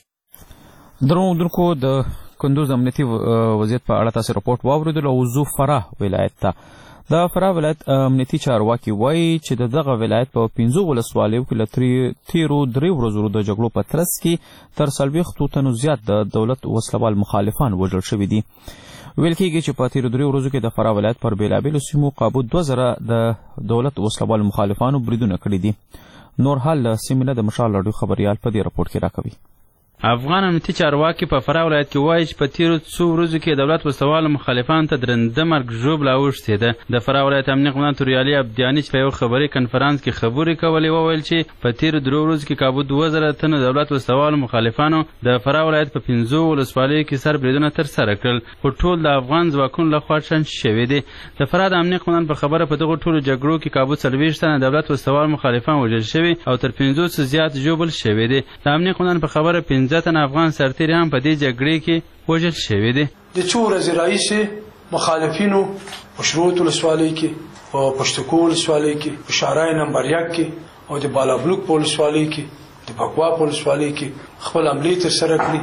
S1: درنو د کندوز امنیتي وضعیت په اړه تاسو راپورټ واوریدل او وضو فراه ولایت ته د فراه ولایت امنیتي چارواکي وایي چې دغه ولایت په 15 ولسوالیو کې له تیرو 3 ورځو د جګړو په ترڅ کې تر 40 تنو زیات د دولت وسلوال مخالفان وژل شوي دي. ویل کېږي چې په تیرو 3 ورځو کې د فراه ولایت پر بېلابېلو سیمو قابو 2000 د دولت وسلوال مخالفانو بریدونه کړي دي. نور حال له سیمې نه د مشال راډیو خبریال په دې راپورټ کې راکوي.
S23: افغان امنیتي چارواکي په فراه ولایت کې وایي چې په تیرو څو ورځو کې دولت وسلوالو مخالفانو ته درنده مرګ ژوبله اوښتې ده. د فراه ولایت امنیه قومندان توریالي عبدیاني چې په یو خبري کنفرانس کې خبرې کولې وویل چې په تیرو 3 ورځو کې کابو 2000 تنه دولت وسلوالو مخالفانو د فراه ولایت په 15 ولسوالیو کې سر بریدونه ترسره کړل، خو ټول د افغان ځواکونو لخوا شنډ شوي دي. د فراه د امنیه قومندان په خبره په دغو ټولو جګړو کې کابو 40 تنه دولت وسلوال مخالفان وژل شوي او تر 50 زیات ژوبل شوي دي. د امنیه قومندان په خبره 15 تنه افغان سرتیري هم په دې جګړې کې وژل شوي دي.
S24: د څو ورځې راهیسې مخالفینو په شروط ولسوالۍ کې، په پشتکو ولسوالۍ کې، په شارای نمبر 1 کې او د بالابلوک په ولسوالۍ کې، د پکوا په ولسوالۍ کې خپل حملې ترسره کړي.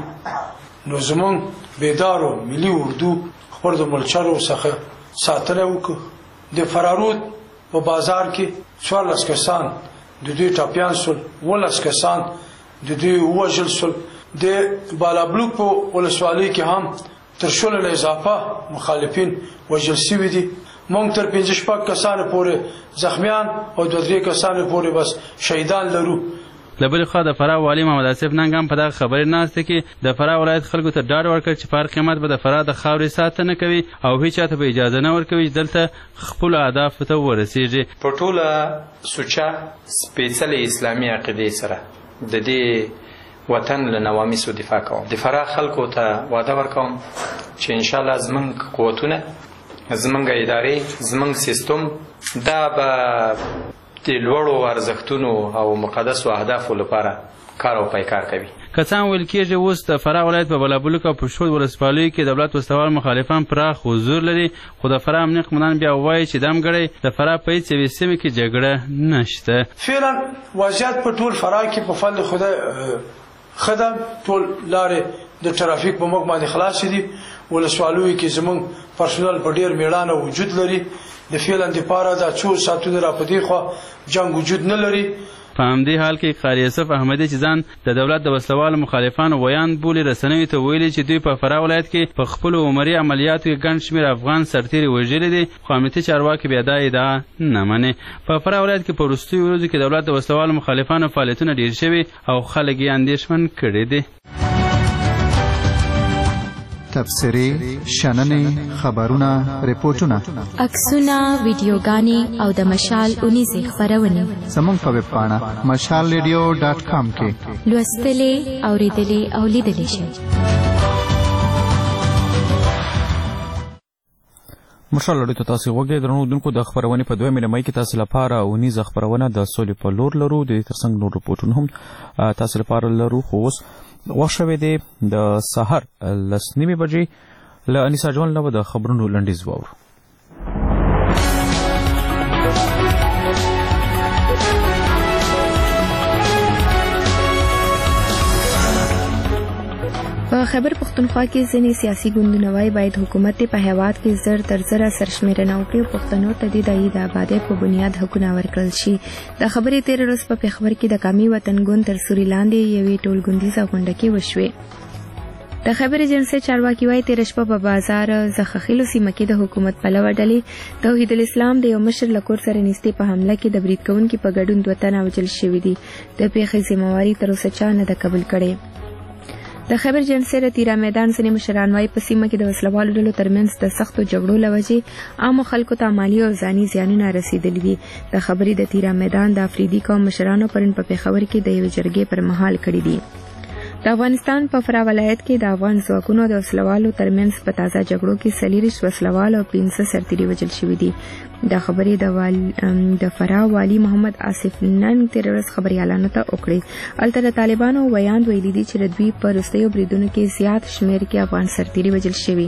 S24: نو زموږ بیدارو ملي اردو خپل د ملچرو څخه ساتنه وکړه. د فرارود په بازار کې 14 کسان د دوی ټاپیان سول، 12 کسان د دوی وژل سول. د بالابلوک په ولسوالۍ کې هم تر 10 اضافه مخالفین وژل شوي دي. موږ تر 5-6 کسانو پورې زخمیان او 2-3 کسانو پورې بس شهیدان لرو.
S23: له بلې خوا د فراه والي محمد آصف ننګ هم په دغه خبرې ناسته کې د فراه ولایت خلکو ته ډاډ ورکړ چې په هر قیمت به د فراه د خاورې ساتنه کوي او هیڅ چاته به اجازه نه ورکوي چې دلته خپلو اهدافو ته ورسیږي.
S25: په ټوله سوچه سپېڅلې اسلامي عقیدې سره د دې وطن له نواميسو دفاع کوم. د فراه خلکو ته وعده ورکوم چې انشاءالله زمونږ قوتونه، زمونږ ادارې، زمونږ سیستم دا به د لوړو ارزښتونو او مقدسو اهدافو لپاره کار او پیکار کوي.
S23: که څه هم ویل کېږي اوس د فراه ولایت په بالابلوک او پشتود ولسوالیو کې دولت وسلوال مخالفان پراخ حضور لري، خو د فراه امنیه قومندان بیا وایي چې دمګړی د فراه په هېڅ یوې سیمې کې جګړه نشته.
S24: فعلا وضعیت په ټول فراه کې په فضل خدای ښه ده. ټول لارې د ترافیک په موږ باندې خلاصې دي. ولسوالیو کې زموږ پرسونل په ډېر میړانه وجود لري. د فعلا دپاره دا څو ساعتونه را په دې خوا جنګ وجود نه لري.
S23: په همدې حال کې قاري یوسف احمدي چې ځان د دولت د وسلوالو مخالفانو ویان بولي رسنیو ته ویلي چې دوی په فراه ولایت کې په خپلو عمري عملیاتو کې ګڼ شمېر افغان سرتیري وژلي دي، خو امنیتي چارواکي بیا دا ادعا نه مني. په فراه ولایت کې په وروستیو ورځو کې دولت د وسلوالو مخالفانو فعالیتونه ډېر شوي او خلک یې اندېښمن کړي دي.
S3: تبصرې، شننې، خبرونه، ریپورتونه،
S7: عکسونه، ویډیوګانې او د مشال اونیزې خپرونې
S3: زموږ په ویب پاڼه mashalradio.com کې
S7: لوستلې، اوریدلې او لیدلې شئ.
S1: مشال لړۍ ته تاسو وګورئ. درنو دونکو د خبرونې په 2 مې کې تاسو لپاره اونیزه خبرونه د سولې په لور لرو. د ترڅنګ نور رپورټونه هم تاسو لپاره لرو. خو اوس وخت شوی دی د سهار 10:30 بجې. له انیسا جوان له د خبرونو لنډیز واورو.
S8: په خیبر پختونخوا کې ځینې سیاسي ګوندونه وايي باید حکومت په هیواد کې زر تر زره سرشمیرنه وکړي او پښتنو ته د دایي د آبادۍ په بنیاد حقونه ورکړل شي. د خبرې تېره ورځ په پېښور کې د قومي وطن ګوند تر سوري لاندې یوې ټولګوندیزه غونډه کې وشوې. د خیبر ایجنسۍ چارواکي وايي تېره شپه په بازار زخخیلو سیمه کې د حکومت پلوه ډلې توحید الاسلام د یو مشر له کور سره نږدې په حمله کې د برید کوونکي په ګډون 2 تنه وژل شوي دي. د پېښې ذمهواري تر اوسه چا نه ده قبول کړې. د خیبر ایجنسۍ د تیرا میدان ځینې مشران وايي په سیمه کې د وسلوالو ډلو ترمنځ د سختو جګړو له وجې عامو خلکو ته مالي او ځاني زیانونه رسېدلي دي. د خبرې د تیرا میدان د افریدي قوم مشرانو پرون په پېښور کې د یوې جرګې پر مهال کړي دي. د افغانستان په فراه ولایت کې د افغان ځواکونو د وسلوالو ترمنځ په تازه جګړو کې 40 وسلوال او 15 سرتیري وژل شوي دي. د خبرې د فراه والي محمد آصف نن تېره ورځ خبریالانو ته وکړې. هلته د طالبانو ویاند ویلي دي چې د دوی په وروستیو بریدونو کې زیات شمېر کې افغان سرتیري وژل شوي.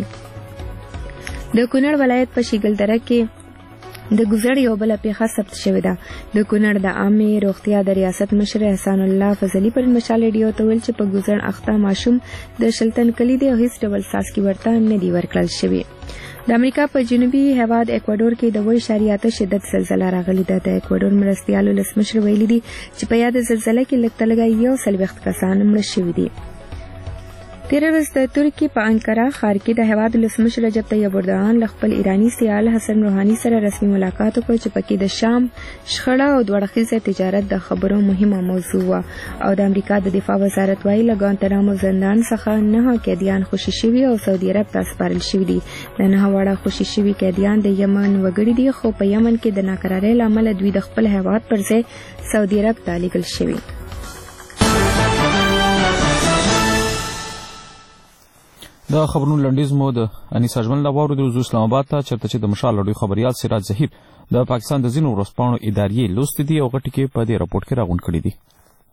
S8: د کونړ ولایت په شیګل دره کې د ګزړ یو بله پیښه ثبت شوې ده. د کونړ د عامې روغتیا د ریاست مشر احسان الله فضلي پر مشال ریډیو ته ویل چې په ګزړ اخته ماشوم د شلتن کلي دی او هیڅ ډول څاڅکي ورته نه دي ورکړل شوي. د امریکا په جنوبي هیواد اکوادور کې د 7.8 شدت زلزله راغلې ده. د اکوادور مرستیال ولسمشر ویلي دي چې په یاد زلزله کې لږ تلګه 140 کسان مړه شوي دي. تېره ورځ د ترکیې په انکارا ښار کې د هیواد ولسمشر رجب طیب اردوغان له خپل ایراني سیال حسن روحاني سره رسمي ملاقات وکړ چې پکې د شام شخړه او دوه اړخیزه تجارت د خبرو مهمه موضوع وه. او د امریکا د دفاع وزارت وايي له ګوانتنامو زندان څخه 9 قیدیان خوشي شوي او سعودي عرب ته سپارل شوي دي. د 9 واړه خوشي شوي قیدیان د یمن وګړي دي خو په یمن کې د ناکرارۍ له امله دوی د خپل هیواد پر ځای سعودي عرب ته لیږل شوي.
S1: د خبرونو لنډیز مو د انیسا جمل لپاره د اسلام آباد ته چرته چې د مشال لړۍ خبريال سراج ظهیر د پاکستان د ځینو ورځپاڼو ادارې لوستې دي او غټي کې په دې راپورټ کې راغونډ کړي دي.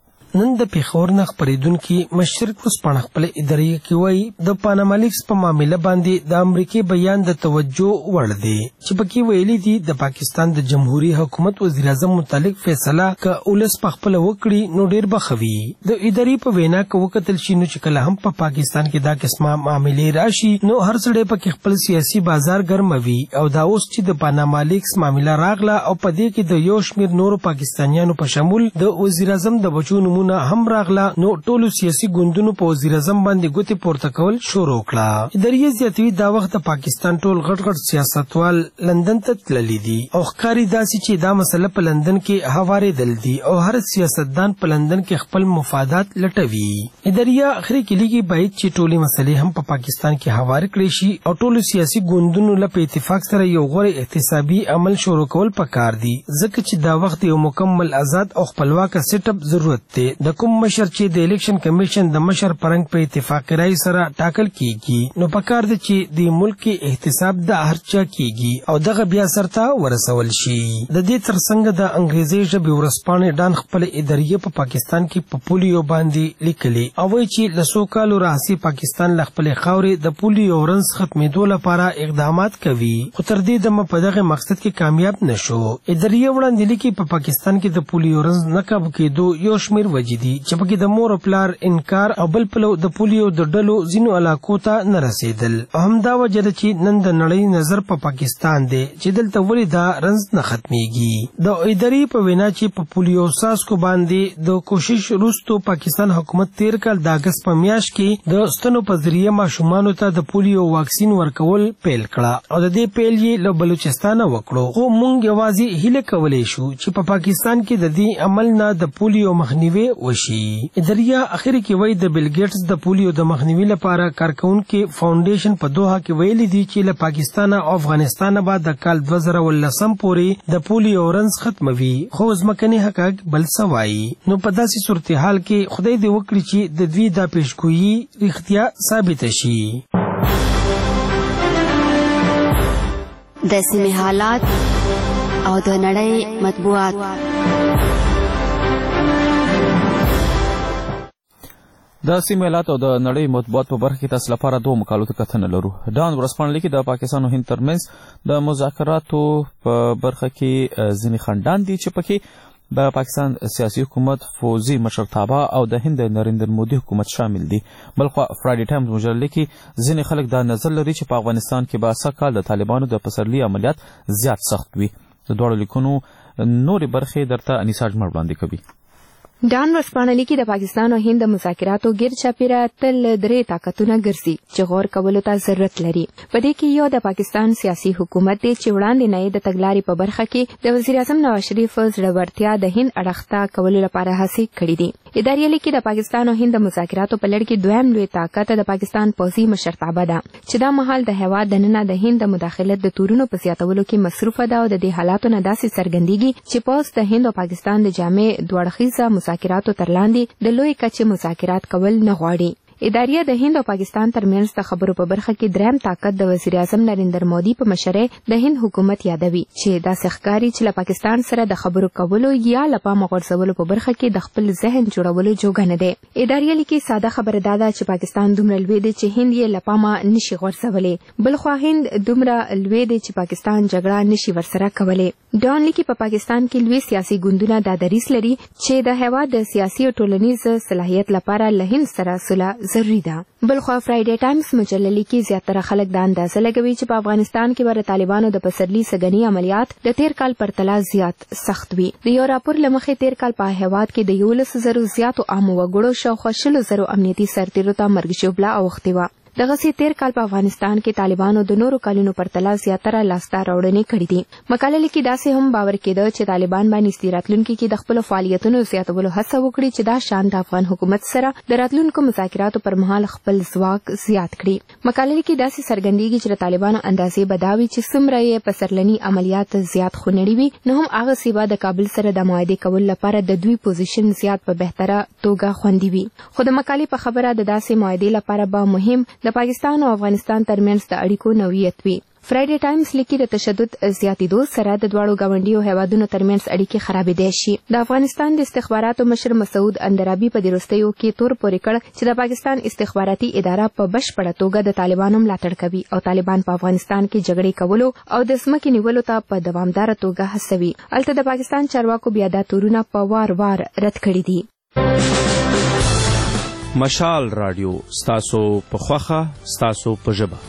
S9: نن د پېښور نه خپرېدونکي مشرق ورځپاڼه خپل ادارې کې وایي د پاناما لیکس په معامله باندې د امریکې بیان د توجه وړ دی چې پکې ویلي دي د پاکستان د جمهوریت حکومت وزیر اعظم متعلق فیصله که ولس په خپل وکړي نو ډیر بخوي. د ادارې په وینا کې وکتل شي نو چې کله هم په پاکستان کې دا قسمه معاملې راشي نو هر څړی پکې خپل سیاسي بازار ګرموي او دا اوس چې د پاناما لیکس معامله راغله او په دې کې د یو شمېر نورو پاکستانیانو په شمول د وزیر اعظم د بچو هم راغله نو ټولو سیاسي ګوندونو په وزیر اعظم باندې ګوتې پورته کول شروع کړه. ادارې زیاتوي دا وخت د پاکستان ټول غټ سیاستوال لندن ته تللي دي او ښکاري داسې چې دا مسله په لندن کې هوارېدل دي او هر سیاستدان په لندن کې خپل مفادات لټوي. ادارې اخري کې لیکي باید چې ټولې مسلې هم په پاکستان کې هوار کړي شي او ټولو سیاسي ګوندونو له په اتفاق سره یو غوره احتسابي عمل شروع کول پکار دي ځکه چې دا وخت یو مکمل آزاد او خپلواک سیټ اپ ضرورت دی. د کوم مشر چې د الیکشن کمیشن د مشر پرنګ په اتفاق رائے سره ټاکل کیږي نو پکار دی چې د ملک احتساب د هرچا کیږي او دغه بیا سرته ورسول شي. د دې ترڅنګ د انګریزي ژبې ورځپاڼې ډان خپل ادارې په پاکستان کې په پولیو باندې لیکلي او وایي چې له 100 کالو راهیسې پاکستان له خپل خاورې د پولیو رنځ ختمېدو لپاره اقدامات کوي خو تر دې دمه په دغه مقصد کې کامیاب نشو. ادارې وړاندې لیکي په پاکستان کې د پولیو رنځ نه قابو کېدو یو شمېر وجې دي چې پکې د مور او پلار انکار او بل پلو د پولیو د ډلو ځینو علاقو ته نه رسېدل. همدا وجه ده چې نن د نړۍ نظر په پاکستان دی چې دلته ولې دا رنځ نه ختمیږي. د ادارې په وینا چې په پولیو څاڅکو باندې د کوشش وروسته پاکستان حکومت 13 کال د اګست په میاشت کې د ستنو په ذریعه ماشومانو ته د پولیو واکسین ورکول پیل کړه او د دې پیل یې له بلوچستان وکړو خو موږ یوازې هیله کولای شو چې په پاکستان کې د دې عمل نه د پولیو مخنیوي پرې وشي. اداریا اخر کې وایي د بیل ګیټس د پولیو د مخنیوي لپاره کارکونکو فاونډیشن په دوحه کې ویلي دي چې له پاکستان او افغانستان بعد د کال 2019 پورې د پولیو رنز ختموي، خو ځمکني حقایق بل څه وایي. نو په داسې صورتحال کې خدای دې وکړي چې د دوی دا پیشګویي رښتیا ثابته شي.
S10: د سیمې حالات او د نړۍ مطبوعات.
S1: د سیمې حالات او د نړۍ مطبوعات په برخه کې تاسو لپاره دوه مقالو ته کتنه لرو. ډان ورځپاڼه لیکي د پاکستان او هند ترمنځ د مذاکراتو په برخه کې ځینې خنډان دي چې پکې د پاکستان سیاسي حکومت، فوزي مشرتابه او د هند نریندر مودي حکومت شامل دي. بلخوا فرایډي ټایمز مجله کې ځینې خلک دا نظر لري چې په افغانستان کې به سږ کال د طالبانو د پسرلي عملیات زیات سخت وي. د دواړو لیکونو نورې برخې درته انیسا جمر وړاندې کوي.
S8: ډان ورځپاڼه لیکي د پاکستان او هند د مذاکراتو ګیر چاپیره تل درې طاقتونه ګرځي چې غور کولو ته ضرورت لري. په دې کې یو د پاکستان سیاسي حکومت دی چې وړاندې نه د تګلارې په برخه کې د وزیر اعظم نواز شریف زړورتیا د هند اړخ ته کولو لپاره هڅې کړې دي. ادارې لیکي د پاکستان او هند د مذاکراتو په لړ کې دویم لوی طاقت د پاکستان پوځي مشرتابه ده چې دا مهال د هېواد دننه د هند د مداخلت د تورونو په زیاتولو کې مصروفه ده او د دې حالاتو نه داسې څرګندېږي چې پوځ د هند او پاکستان د جامع دوه اړخیزه مذاکراتو تر لاندې د لوی کچې مذاکرات کول نه غواړي. ادارې د هند او پاکستان ترمنځ د خبرو په برخه کې دریم طاقت د وزیر اعظم نریندر مودي په مشرۍ د هند حکومت یادوي چې دا ښکاري چې له پاکستان سره د خبرو کولو یا له پامه غورځولو په برخه کې د خپل ذهن جوړولو جوګه نه دی. ادارې لیکي ساده خبره دا ده چې پاکستان دومره لوی دی چې هند یې له پامه نشي غورځولی، بلخوا هند دومره لوی دی چې پاکستان جګړه نشي ورسره کولی. ډان لیکي په پاکستان کې لوی سیاسي ګوندونه دا دریځ لري چې د هېواد د سیاسي او ټولنیز صلاحیت لپاره له هند سره صلح ضروري ده. بلخوا فرایډي ټایمز مجله لیکي زیاتره خلک دا اندازه لګوي چې په افغانستان کې به د طالبانو د پسرلي سګني عملیات د تیر کال پرتله زیات سخت وي. د یو راپور له مخې تیر کال په هېواد کې د 11,000 زیاتو عامو وګړو شاوخوا 20,000 امنیتي سرتیرو ته مرګ ژوبله اوښتې وه. دغسې تیر کال په افغانستان کې طالبانو د نورو کلونو پرتله زیاتره لاسته راوړنې کړې دي. مقاله لیکي داسې هم باور کېده چې طالبان به نږدې راتلونکي کې د خپلو فعالیتونو زیاتولو هڅه وکړي چې دا شان د افغان حکومت سره د راتلونکو مذاکراتو پر مهال خپل ځواک زیات کړي. مقاله لیکي داسې څرګندېږي چې د طالبانو اندازې به دا وي چې څومره یې پسرلني عملیات زیات خونړي وي، نو هم هغسې به د کابل سره د معاهدې کولو لپاره د دوی پوزیشن زیات په بهتره توګه خوندي وي. خو د مقالې په خبره د داسې معاهدې لپاره به مهم د پاکستان او افغانستان ترمنځ د اړیکو نوعیت وي. فرایډي ټایمز لیکي د تشدد زیاتېدو سره د دواړو ګاونډیو هېوادونو ترمنځ اړیکې خرابېدای شي. د افغانستان د استخباراتو مشر مسعود اندرابي په دې وروستیو کې تور پورې کړ چې د پاکستان استخباراتي اداره په بشپړه توګه د طالبانو ملاتړ کوي او طالبان په افغانستان کې جګړې کولو او د ځمکې نیولو ته په دوامداره توګه هڅوي. هلته د پاکستان چارواکو بیا دا تورونه په وار وار رد کړي دي.
S18: مشال رادیو ستاسو په خوښه، ستاسو په ژبه.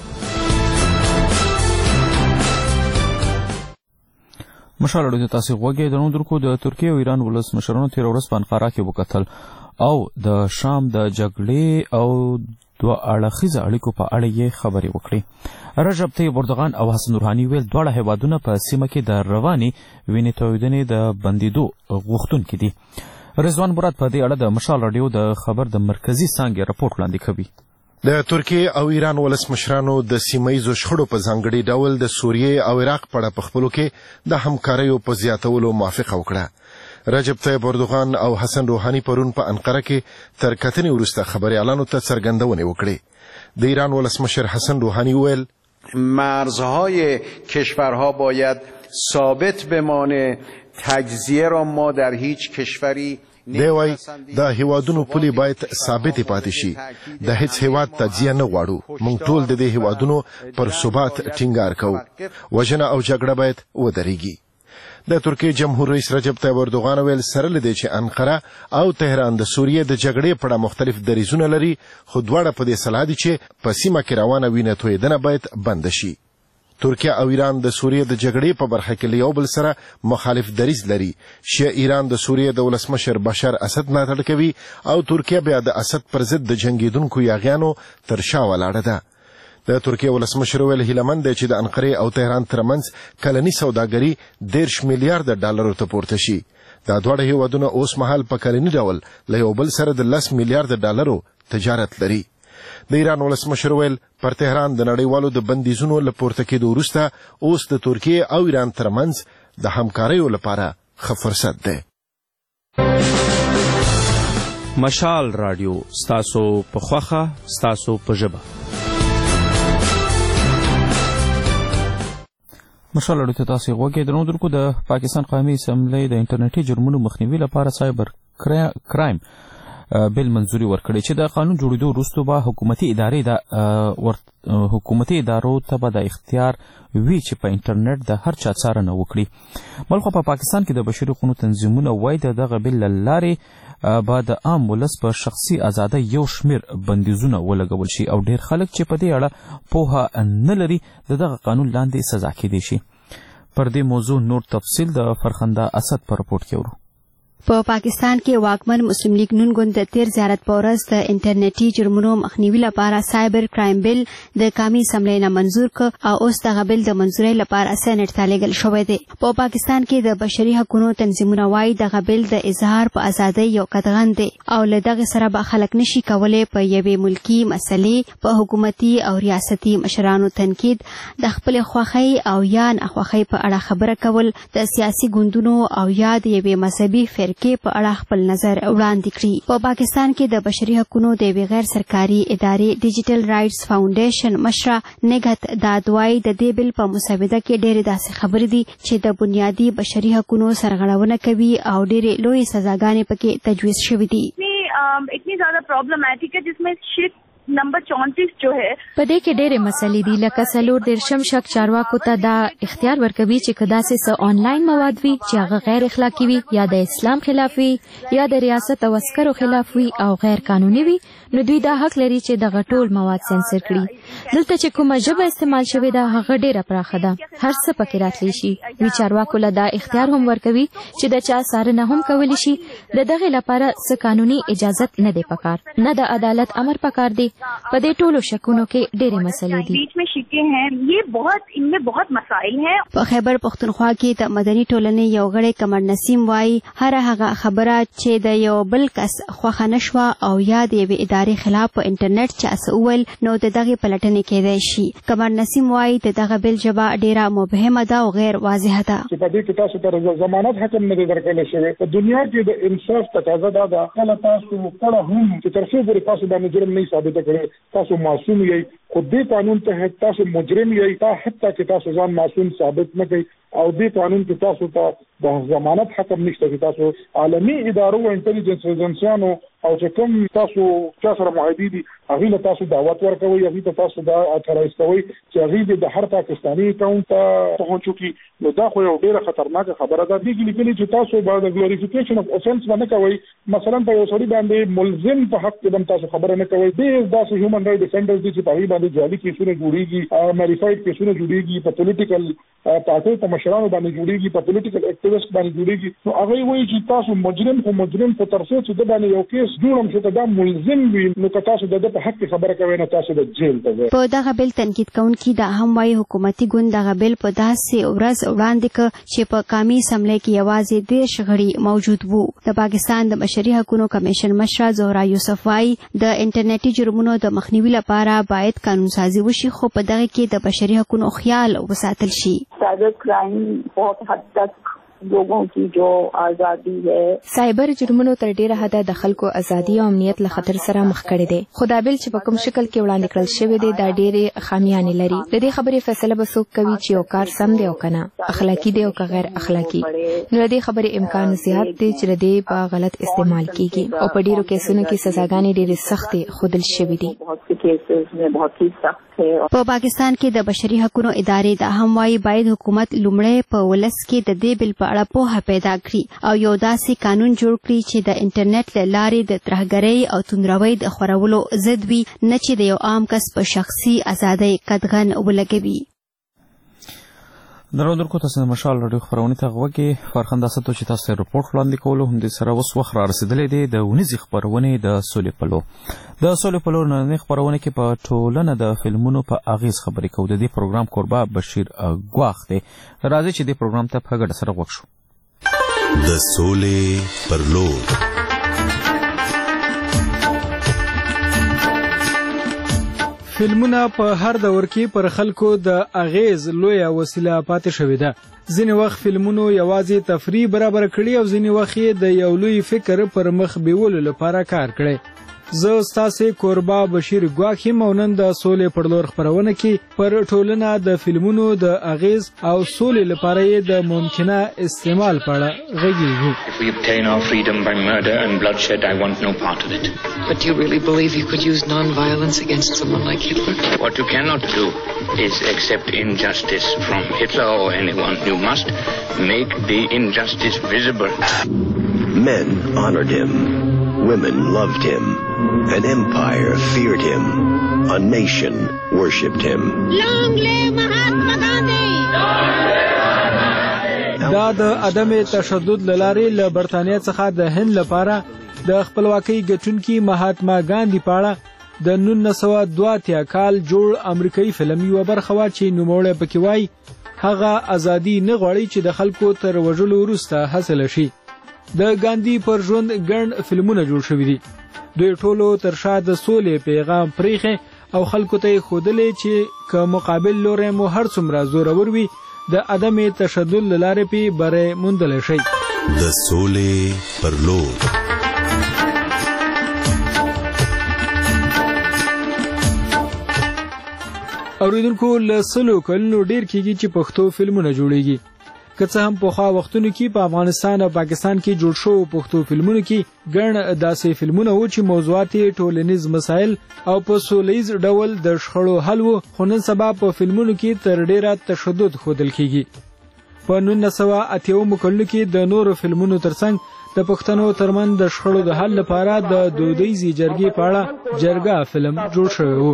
S1: مشال رادیو ته تاسو غوږی درنو د ترکیې او ایران ولس مشرانو تیر ورځ په انقره کې وکتل او د شام د جګړې او دوه اړخیزه اړیکو په اړه یې خبرې وکړې. رجب طیب اردوغان او حسن روحاني ویل دواړه هیوادونه په سیمه کې د روانې وینې تویدنې د بندیدو غوښتونکي دي. رضوان مراد په دې اړه د مشال رادیو د خبر د مرکزی څانګې راپور وړاندې کوي.
S2: د ترکیې او ایران ولس مشرانو د سیمهیزو شخړو په ځانګړي ډول د سوریې او عراق په اړه په خپلو کې د همکاریو په زیاتولو موافقه وکړه. رجب طیب اردوغان او حسن روحاني پرون په انقره کې تر کتنې وروسته خبریالانو ته څرګندونې وکړې. د ایران ولسمشر حسن روحاني ویل
S12: مرزهای کشورها باید ثابت بمانه، تجزیه را ما در هیچ کشوری
S2: دی وای د هیوادونو پولي باید ثابت پاتې شي. د هیڅ هیواد تجزیه نه غواړو. موږ ټول د دې هیوادونو پر ثبات ټینګار کوو. وژنه او جګړه باید ودرېږي. د ترکیې جمهور رئیس رجب طیب اردوغان ویل سره لدی چې انقره او تهران د سوریې د جګړې په اړه مختلف دریځونه لري، خو دواړه په دې سلا دي چې په سیمه کې روانه وینه تویدنه باید بند شي. ترکیه او ایران د سوریې د جګړې په برخه کې یو بل سره مخالف دریځ لري. شیعه ایران د سوریې د ولسمشر بشار اسد ملاتړ کوي او ترکیه بیا د اسد پر ضد د جنگیدونکو یاغیانو تر شا ولاړه ده. د ترکیه ولسمشر ویل هیلمن دی چې د انقرې او تهران ترمنځ کلنی سوداګري 10 میلیارډ ډالرو ته پورته شي. دا دواړه هیوادونه اوس مهال په کلني ډول له یو بل سره د 10 میلیارډ ډالرو تجارت لري. د ایران ولسمشر ویل پر تهران د نړیوالو د بندیزونو له پورته کېدو وروسته اوس د ترکیې او ایران ترمنځ د همکاریو لپاره ښه فرصت دی.
S1: مشال رادیو ستاسو په خوښه ستاسو په ژبه. مشال رادیو ته تاسو غوږی درنو د پاکستان قومي اسمبلی د انټرنیټي جرمونو مخنیوي لپاره سایبر کرایم بل منظوري ورکړي چې د قانون جوړېدو وروسته به حکومتي ادارو ته به د اختیار وی چې په انټرنیټ د هر چا څارنه وکړي. بلخو په پاکستان کې د بشري حقوقو تنظیمونه وایي دغه بل له لارې به د عام ولس په شخصي ازادۍ یو شمېر بندیزونه ولګول شي او ډېر خلک چې په دې اړه پوهه نه لري د دغه قانون لاندې سزا کېدی شي. پر دې موضوع نور تفصیل د فرخنده اسد په رپورټ کې ورو.
S10: په پاکستان کې واکمن مسلم لیگ نون ګوند د تیر زیارت په ورځ د انټرنیټي جرمونو مخنیوي لپاره سایبر کرایم بل د قومي اسمبلی نه منظور کړ او اوس دغه بل د منظورۍ لپاره سېنات ته لیږل شوی دی. په پاکستان کې د بشري حقوقو تنظیمونه وایي دغه بل د اظهار په ازادۍ یو قدغن دی او له دغه سره به خلک نشي کولای په یوې ملکی مسلې په حکومتي او ریاستي مشرانو تنقید د خپل خوښۍ او یا ناخوښۍ په اړه خبره کول د سیاسي ګوندونو او یا د یوې مذهبي کې په اړه خپل نظر وړاندې کړي. په پاکستان کې د بشري حقوقو د غیر سرکاري ادارې ډیجیټل رائټس فاونډیشن مشره نګهت دادوای د دې بل په مسوده کې ډېرې داسې خبرې دي چې د بنیادي بشري حقوقو سرغړونه کوي او ډېرې لوی سزاګانې پکې تجویز شوې دي.
S4: اتنی زیادہ پرابلماتیک ہے جس میں شرک نمبر 34 جو ہے
S7: په دې کې ډېرې مسلې دي لکه 40 شک چارواکو ته دا اختیار ورکوي چې کدا سه آنلاین مواد وي چې هغه غیر اخلاقی وي یا د اسلام خلاف وي یا د ریاست او عسکرو خلاف وي او غیر قانوني وي نو دوی دا حق لري چې دغه ټول مواد سنسر کړي. دلته چې کومه ژبه استعمال شوې ده هغه ډېره پراخه ده هر څه پکې راتلی شي. وی چارواکو له دا اختیار هم ورکوي چې د چا څارنه هم کولی شي. دغه لپاره څه قانوني اجازت نه دی پکار نه د عدالت امر پکار دی. په دې ټولو شکونو کې ډېرې مسلې دي.
S4: بیچ میں شکیں ہیں یہ بہت ان میں بہت مسائل ہیں.
S10: په خیبر پختونخوا کې د مدني ټولنې یو غړی قمر نسیم وایي هر هغه خبره چې د یو بل کس خوښه نشوه او یا د یوې ادارې خلاف په انټرنیټ چا څه وویل نو د دغې پلټنې کېدای شي. قمر نسیم وایي د دغه بل ژبه ډېره مبهمه ده او غیر واضحه ده.
S5: چې په دې کې تاسو ته ضمانت حکم نه دی درکړل شوی. په دنیا کې د انصاف تقاضا ده د خپل تاسو کړه هم چې تر څو پورې تاسو باندې جرم نه ثابت کړي تاسو معصوم یې. خو دې قانون ته تاسو مجرم یې تا حتی چې تاسو ځان معصوم ثابت نه کړئ او دې قانون کې تاسو ته د ضمانت حکم نشته چې تاسو عالمي ادارو او انټيليجنس ایجنسیانو او چې کوم تاسو چا سره معاهدې دي هغه له تاسو دعوت ورکوي هغه ته تاسو دا اثرایز کوي چې هغه د هر پاکستاني اکاونټ ته پهنچو کی نو دا خو یو ډیره خطرناکه خبره ده. دې کې لیکلي چې تاسو باید ګلوریفیکیشن اف اوفنس باندې کوي. مثلا په یو سړي باندې ملزم په حق کې تاسو خبره نه کوي. دې داسې هیومن رائټ ډیفندرز دي چې په باندې جعلي کیسونه جوړيږي ماډیفاید کیسونه جوړيږي په پولیټیکل پارټي په مشرانو باندې جوړيږي په پولیټیکل اکټیویسټ باندې جوړيږي. نو هغه وایي چې تاسو مجرم په تر څو چې د باندې یو کیس جوړم شو دا ملزم وي نو که تاسو د په حق خبره کوي نه تاسو د جیل ته ځئ.
S10: په دغه بل تنقید کوونکي دا هم وایي حکومتي ګوند دغه بل په داسې ورځ وړاندې کړ چې په قومي اسمبلی کې یوازې 10 غړي موجود وو. د پاکستان د بشري حقوقو کمیشن مشره زهرا یوسف وایي د انټرنیټي جرمونو د مخنیوي لپاره باید قانون سازي وشي خو په دغه کې د بشري حقوقو خیال وساتل شي.
S20: سایبر کرائم بہت حد تک لوگوں کی جو آزادی ہے
S8: سایبر جرمونو تر ډیره حده د خلکو ازادي او امنیت له خطر سره مخ کړي دي. خدا بل چې په کوم شکل کې وړاندې کړل شوی دی دا ډیره خامیانې لري. د دې خبرې فیصله به څوک کوي چې یو کار سم دی او کنه اخلاقی دی او که غیر اخلاقی. نو د دې خبرې امکان زیات دی چې د دې په غلط استعمال کیږي او په ډیرو کیسونو کې سزاګانې ډیره سختې خودل شوې دي.
S10: په پاکستان کې د بشري حقوقو ادارې د هم وايي باید حکومت لومړی په ولس کې د دې بل په اړه پوهه پیدا کړي او یو داسې قانون جوړ کړي چې د انټرنیټ له لارې د ترهګرۍ او توندروۍ د خورولو ضد وي نه چې د یو عام کس په شخصي ازادۍ قدغن ولګوي.
S1: درودرکو تاسو د مشال رادیو خبرونه ته غوږی فرخنده ستو چې تاسو رپورټ وړاندې کولو هم د سره وس وخت را رسیدلې دي د ونیزي خبرونه د سولې پلو نه خبرونه کې په ټولنه د فلمونو په اغیز خبرې کوو. د دې پروګرام قربا بشیر ګواخ دی. راځي چې د پروګرام ته په ګډه سره وښو.
S11: د سولې پر لور.
S19: فلمونه په هر دور کې پر خلکو د اغیز لویه وسیله پاتې شوې ده. ځینې وخت فلمونو یوازې تفریح برابر کړي او ځینې وخت د یو لوی فکر پر مخ بیولو لپاره کار کړي. زه ستاسې کوربه بشیر ګواښ یم او نن د سولې پر لور خپرونه کې پر ټولنه د فلمونو د اغیز او سولې لپاره یې د ممکنه استعمال په اړه غږیږو.
S13: If we obtain our freedom by murder and bloodshed, I want no part of it.
S14: But do you really believe you could use non-violence against someone like Hitler?
S13: What you cannot do is accept injustice from Hitler or anyone. You must make the injustice visible.
S15: Men honored him. Women loved him. An empire feared him. A nation worshipped him.
S14: Long live Mahatma Gandhi!
S19: دا د عدم تشدد لارې له برتانیا څخه د هند لپاره د خپلواکۍ ګټونکي مهاتما ګاندي په اړه د 1932 کال جوړ امریکایي فلم یو برخه وا چې نوموړی پکې وایي هغه ازادي نه غواړي چې د خلکو تر وژلو وروسته حاصل شي. د ګاندي پر ژوند ګڼ فلمونه جوړ شوي دي. دوی ټولو تر شا د سولې پیغام پریښی او خلکو ته یې ښودلی چې که مقابل لوری مو هر څومره زورور وي د عدم تشدد له لارې پې بری موندلی شئ.
S11: د سولې پر لور.
S19: اوریدونکو له 100 کلونو ډیر کېږي چې پښتو فلمونه جوړیږي. که څه هم پخوا وختونو کې په افغانستان او پاکستان کې جوړ شوو پښتو فلمونو کې ګڼ داسې فلمونه وو چې موضوعات یې ټولنیز مسایل او په سولیز ډول د شخړو حل وو، خو نن سبا په فلمونو کې تر ډیره تشدد ښودل کېږي. په 1980 کلونو کې د نورو فلمونو ترڅنګ د پښتنو ترمنځ د شخړو د حل لپاره د دودیزې جرګې په اړه جرګه فلم جوړ شوی و.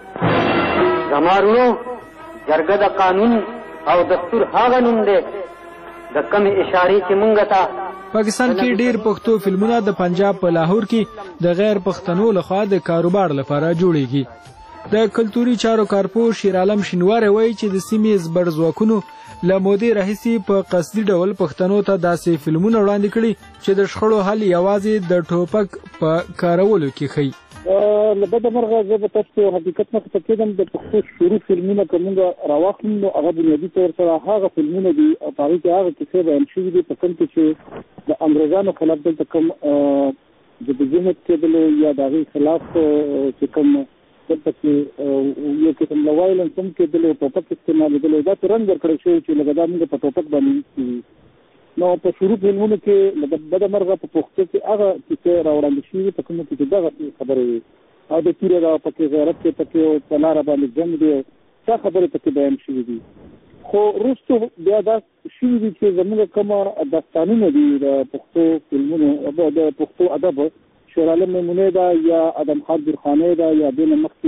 S16: زمارونو جرګه د قانون او دستور هغه نوم دی د کم اشارې چې مونږ ته
S19: پاکستان کې ډیر پښتو فلمونه د پنجاب په لاهور کې د غیر پښتنو لخوا د کاروبار لپاره جوړیږي. د کلتوري چارو کارپو شیر عالم شینواری وایي چې د سیمې زبر ځواکونو له مودې راهیسې په قصدي ډول پښتنو ته داسې فلمونه وړاندې کړي چې د شخړو حل یوازې د ټوپک په کارولو کې ښیي.
S5: له بده مرغه زه به تاسو حقیقت نه کېدم د پښتو شروع فلمونه کومه راواخلم نو هغه بنیادي طور سره هغه فلمونه دي او هغه کې هغه کیسې بیان شوي دي په کوم کې چې د انګریزانو خلاف دلته کوم جدوجہد کېدل یا د هغې خلاف چې کوم دلته کې یو قسم له وایلنس هم کېدل او ټوپک استعمالېدل دا رنګ ورکړی شوی چې لکه دا موږ په ټوپک باندې نو په شروع فلمونو کې لکه بده مرغه په پښتو کې هغه کیسې راوړاندې شوي په کومو کې چې دغه خبرې وي او د تیره دا پکې غیرت کې پکې او په لاره باندې جنګ دی دا خبرې پکې بیان شوي دي. خو وروسته بیا دا شوي دي چې زموږ کومه داستانونه دي د پښتو فلمونو د پښتو ادب شیر عالم میمونې ده یا ادم خان درخانۍ ده یا دې نه مخکې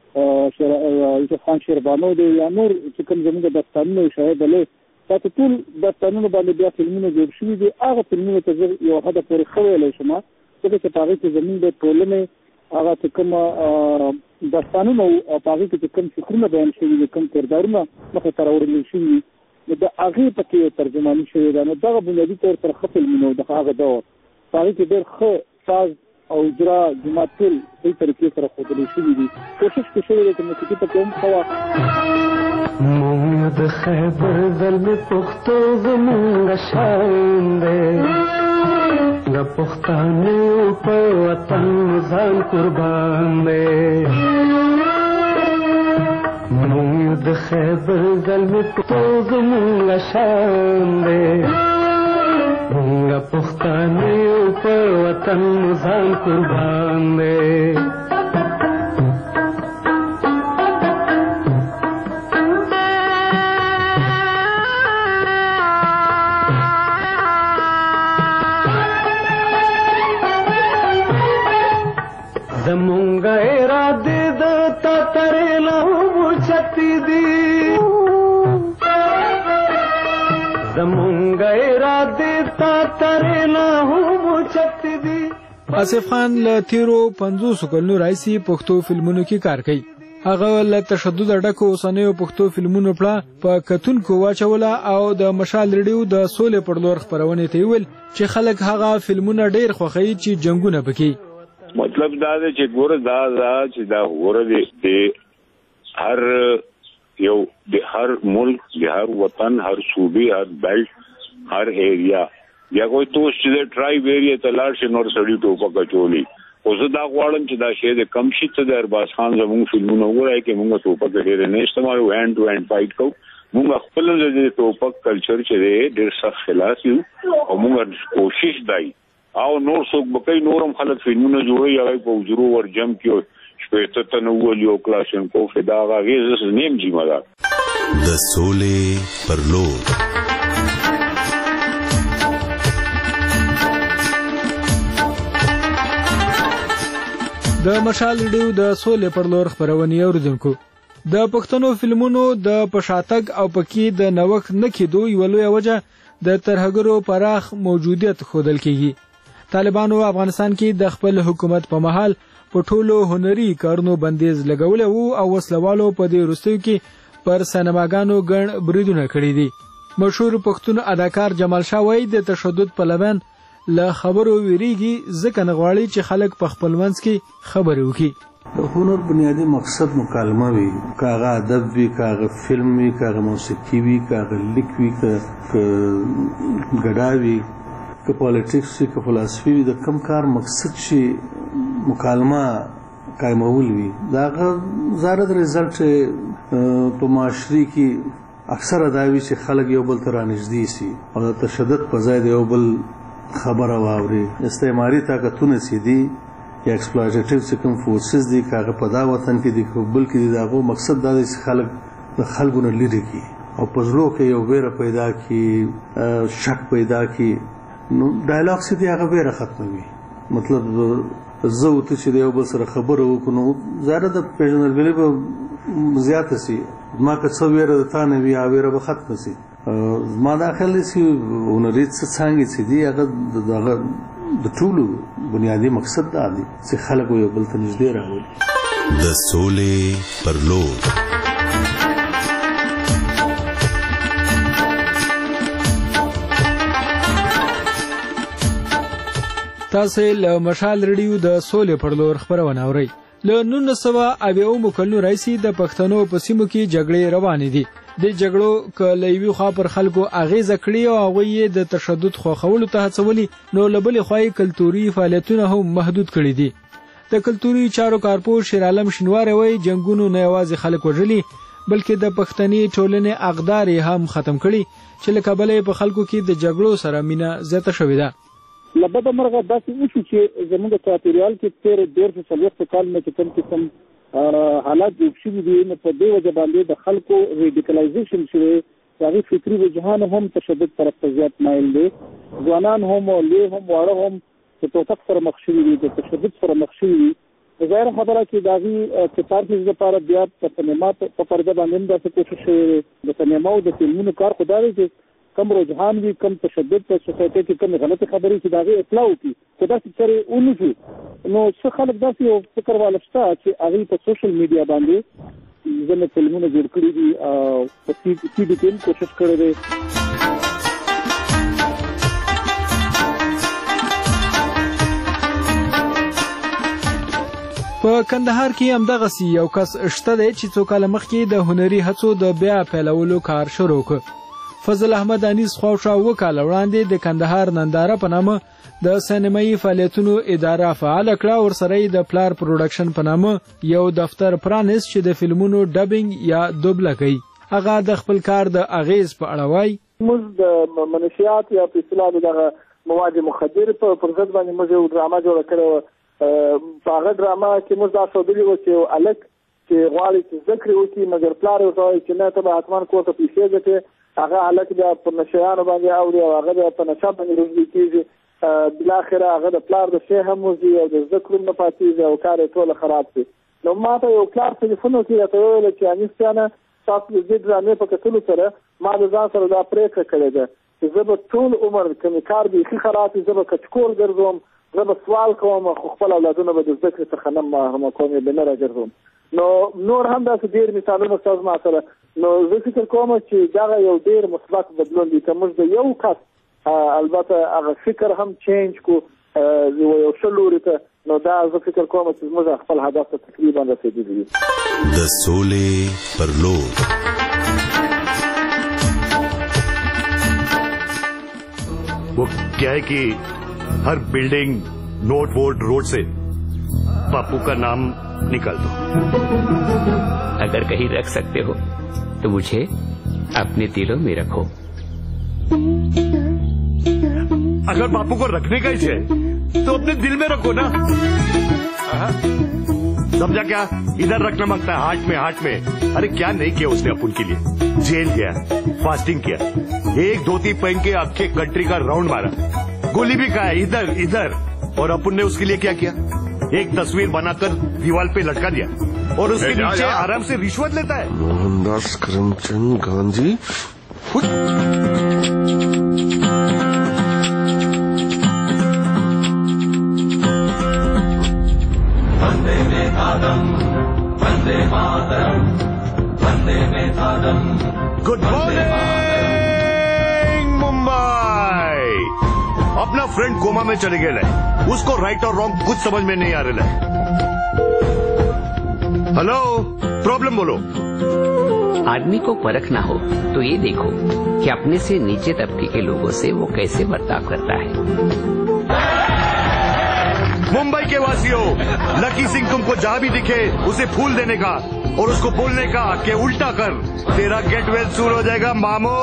S5: یوسف خان شیربانو دی یا نور چې کوم زموږ داستانونه شاید له تاسو ټول داستانونه باندې بیا فلمونه جوړ شوي دي. هغه فلمونه ته زه یو حده پورې ښه ویلی شم ځکه چې په هغې کې زموږ د ټولنې هغه چې کوم داستانونه او په هغې کې چې کوم فکرونه بیان شوي دي کوم کردارونه مخې ته راوړل شوي دي نو د هغې پکې ترجماني شوې ده. نو دغه بنیادي طور سره ښه فلمونه د هغه دور په هغې کې ډېر ښه ساز او اجرا جماعت ټول صحیح طریقې سره ښودلی شوي دي. کوشش کې شوی دی چې موسیقي پکې هم ښه وه.
S17: مونږ د خیبر زلمې پښتو زمونږ شان دی د پښتانه په وطن ځان قربان دی. مونږ د خیبر زلمې پښتو زمونږ شان دی مونږ پښتانه په وطن ځان قربان دی. زمونږ اراده د تا ترې له اوچتې دي زمونږ اراده تا ترې له اوچتې دي.
S19: آصف خان له تیرو 50 کلونو راهیسې پښتو فلمونو کې کار کوي. هغه له تشدد ډکو اوسنیو پښتو فلمونو په کتونکو واچوله او د مشال ریډیو د سولې پر لور خپرونې ته ویل چې خلک هغه فلمونه ډیر خوښوي چې جنگونه پکې.
S6: مطلب دا دی چې ګوره دا چې دا ګوره د هر یو د هر ملک د هر وطن هر صوبې هر بیلټ هر ایریا یا کوئی توس چې ټرایب ایریا ته لاړ شي نور سړی ټوپک اچولي. خو زه دا غواړم چې دا شی د کم شي ته د ارباز خان زموږ فلمونه وګورئ کې موږ ټوپک ډېر نه استعمالو هینډ ټو هینډ فایټ کوو. موږ خپل د ټوپک کلچر چې دی ډېر سخت خلاف یو او موږ کوشش دی او نور څوک به کوي نورم خلک فلمونه جوړوي هغه په حجرو ورجم کې شپېته تنه وولي او کلاشینکوف د هغه اغېز زه نیم ذمه دار.
S11: د سولې پر لور
S19: د مشال ریډیو د سولې پر لور خپرونې اوریدونکو د پښتنو فلمونو د پشاتګ او پکې د نوښت نه کېدو یوه لویه وجه د ترهګرو پراخ موجودیت ښودل کېږي. طالبانو افغانستان کې د خپل حکومت په مهال په ټولو هنري کارونو بندیز لګولی وو او وسلوالو په دې وروستیو کې پر سینماګانو ګڼ بریدونه کړي دي. مشهور پښتون اداکار جمال شاه وایي د تشدد پلویان له خبرو ویریږي ځکه نه غواړي چې خلک په خپل منځ کې خبرې وکړي.
S21: د هنر بنیادی مقصد مکالمه وي، کاغه ادب وي، کاغه فلم وي، کاغه موسیقي وي، کاغه لیک وي، ګډا وي، که پالیټکس وي، که فلسفي وي. د کم کار مقصد چې مکالمه قایمول وي دا زیات رزلټ په معاشري کې اکثره دا وي چې خلک یو بل ته رانږدې سي او د تشدد په ځای د یو بل خبره واوري. استعماري طاقتونه سي دي یا ایکسپلویټیټیو چې کوم فورسز دي کاغه په دا وطن کې دي خو بل کې دغه مقصد دا دی چې خلک د خلکو نه لري کی او پزړو کې یو ویره پیدا کی شک پیدا کی نو ډایلاګ سي دی هغه ویره ختموي. مطلب زه او ته چې یو بل سره خبره وکړو زړه د پیژنل به زیات سي ما که څو ویره د تا نه وي ویره به ختم سي. ما داخل سي هنري څنګه چې دی هغه د ټولو بنیادی مقصد دا دی چې خلک یو بل ته نږدې راولي.
S11: د سولې پر لور
S19: تاسو له مشال ریډیو د سولې پر لور خبرونه اورئ. له 1990 کلونو راځي د پښتنو په سیمو کې جګړې روانې دي. د جګړو کلیوي خوا پر خلکو اغیزه کړې او هغه یې د تشدد خوښولو ته هڅولي نو لبلې خوای کلتوري فعالیتونه هم محدود کړي دي. د کلتوري چارو کارپور شیر عالم شینوار وایي جنگونو نه یوازې خلک وژلي بلکې د پښتني ټولنې اقدار هم ختم کړي چې له کبله په خلکو کې د جګړو سره مینه زیاته شوې ده.
S5: لبد مرغه داسې وشو چې زموږ د چاپیریال کې تیر 150 کال نه کوم قسم حالات جوړ شوي دي نو په دې وجه باندې د خلکو ریډیکلایزیشن شوی هغه فکری وجهان هم تشدد طرف ته زیات مایل دي. ځوانان هم او لوی هم واړه هم چې توتک سره مخ شوي دي د تشدد سره مخ شوي دي. ظاهر خبره کې داغي کتاب کې لپاره بیا په سینما په پرده باندې داسې کوشش شوی د سینما او د فلمونو کار خدای چې کم رجحان وي کم تشدد په سوسایټي کې کم غلطه خبرې چې داغه اطلاع وکړي خدا چې سره اونځو نو څه خلک داسې یو فکر والشته چې هغه په سوشل میډیا باندې ځنه فلمونه جوړ کړي دي او په سي ډي کې کوشش کړی دی. په کندهار کې همدغه یو کس شته دی چې څو کال مخکې د هنري هڅو د بیا پیلولو کار شروع کړ. فضل احمد انیس خواوشا وکاله وړاندې د کندهار ننداره په نامه د سینمایي فعالیتونو اداره فعال کړه او سره د پلار پروډکشن په نامه یو دفتر پرانیست چې د فلمونو ډبینګ یا دوبله کوي. هغه د خپل کار د اغیز په اړه وایي.
S22: موږ د منشیات یا په اصطلاح دغه مواد مخدر په پرځد باندې موږ یو ډرامه جوړه کړې په هغه ډرامه کې موږ دا ښودلي وو چې الک چې غواړي چې ذکر وکړي مګر پلار یې وایي چې نه ته به حتما کور ته پیسې ګټې هغه الک بیا په نشیانو باندې اوري او هغه په نشه باندې روزي کېږي بالاخره هغه د پلار د شی هم وزي او د ذکر نه پاتېږي او کار یې ټول خراب شي. نو ما ته یو پلار ټلیفون وکړ ته ویل چې انیس جانه تاسو د دې ډرامې په کتلو سره ما د ځان سره دا پرېکړه کړې ده چې زه به ټول عمر که مې کار بیخي خراب وي زه به کچکول ګرځوم زه به سوال کوم خو خپل اولادونه به د زده کړې څخه نه محرومه کوم یې به نه راګرځوم نو نور هم داسې ډېر مثالونه ستاسو ما سره نو زه فکر کوم چې دغه یو ډېر مثبت بدلون دی که موږ د یو کس البته هغه فکر هم چینج کو یو ښه لوري ته نو دا زه فکر کوم چې موږ خپل هدف ته تقریبا رسېدلي یو
S11: د سولې پر لور
S3: वो क्या है कि हर building note board road से बापू का नाम निकाल दो
S9: अगर कहीं रख सकते हो तो मुझे अपने दिलों में रखो
S3: अगर बापू को रखने का ही है तो अपने दिल में रखो ना समझा क्या इधर रखना मांगता है हार्ट में अरे क्या नहीं किया उसने अपन के लिए जेल गया फास्टिंग किया 1 धोती पहन के अक्खे कंट्री का राउंड मारा गोली भी खाया इधर इधर और अपन ने उसके लिए क्या किया एक तस्वीर बनाकर दीवार पे लटका दिया और उसके नीचे आराम से रिश्वत लेता है
S23: मोहनदास करमचंद गांधी
S17: वंदे मातरम वंदे मातरम वंदे मातरम
S3: गुड मॉर्निंग मुंबई अपना फ्रेंड कोमा में चले गए उसको राइट और रॉन्ग कुछ समझ में नहीं आ रहा है हेलो प्रॉब्लम बोलो
S9: आदमी को परखना हो तो ये देखो कि अपने से नीचे तबके के लोगों से वो कैसे बर्ताव करता है
S3: मुंबई के वासियों लकी सिंह तुमको जहां भी दिखे उसे फूल देने का और उसको बोलने का कि उल्टा कर तेरा गेट वेल शुरू हो जाएगा मामो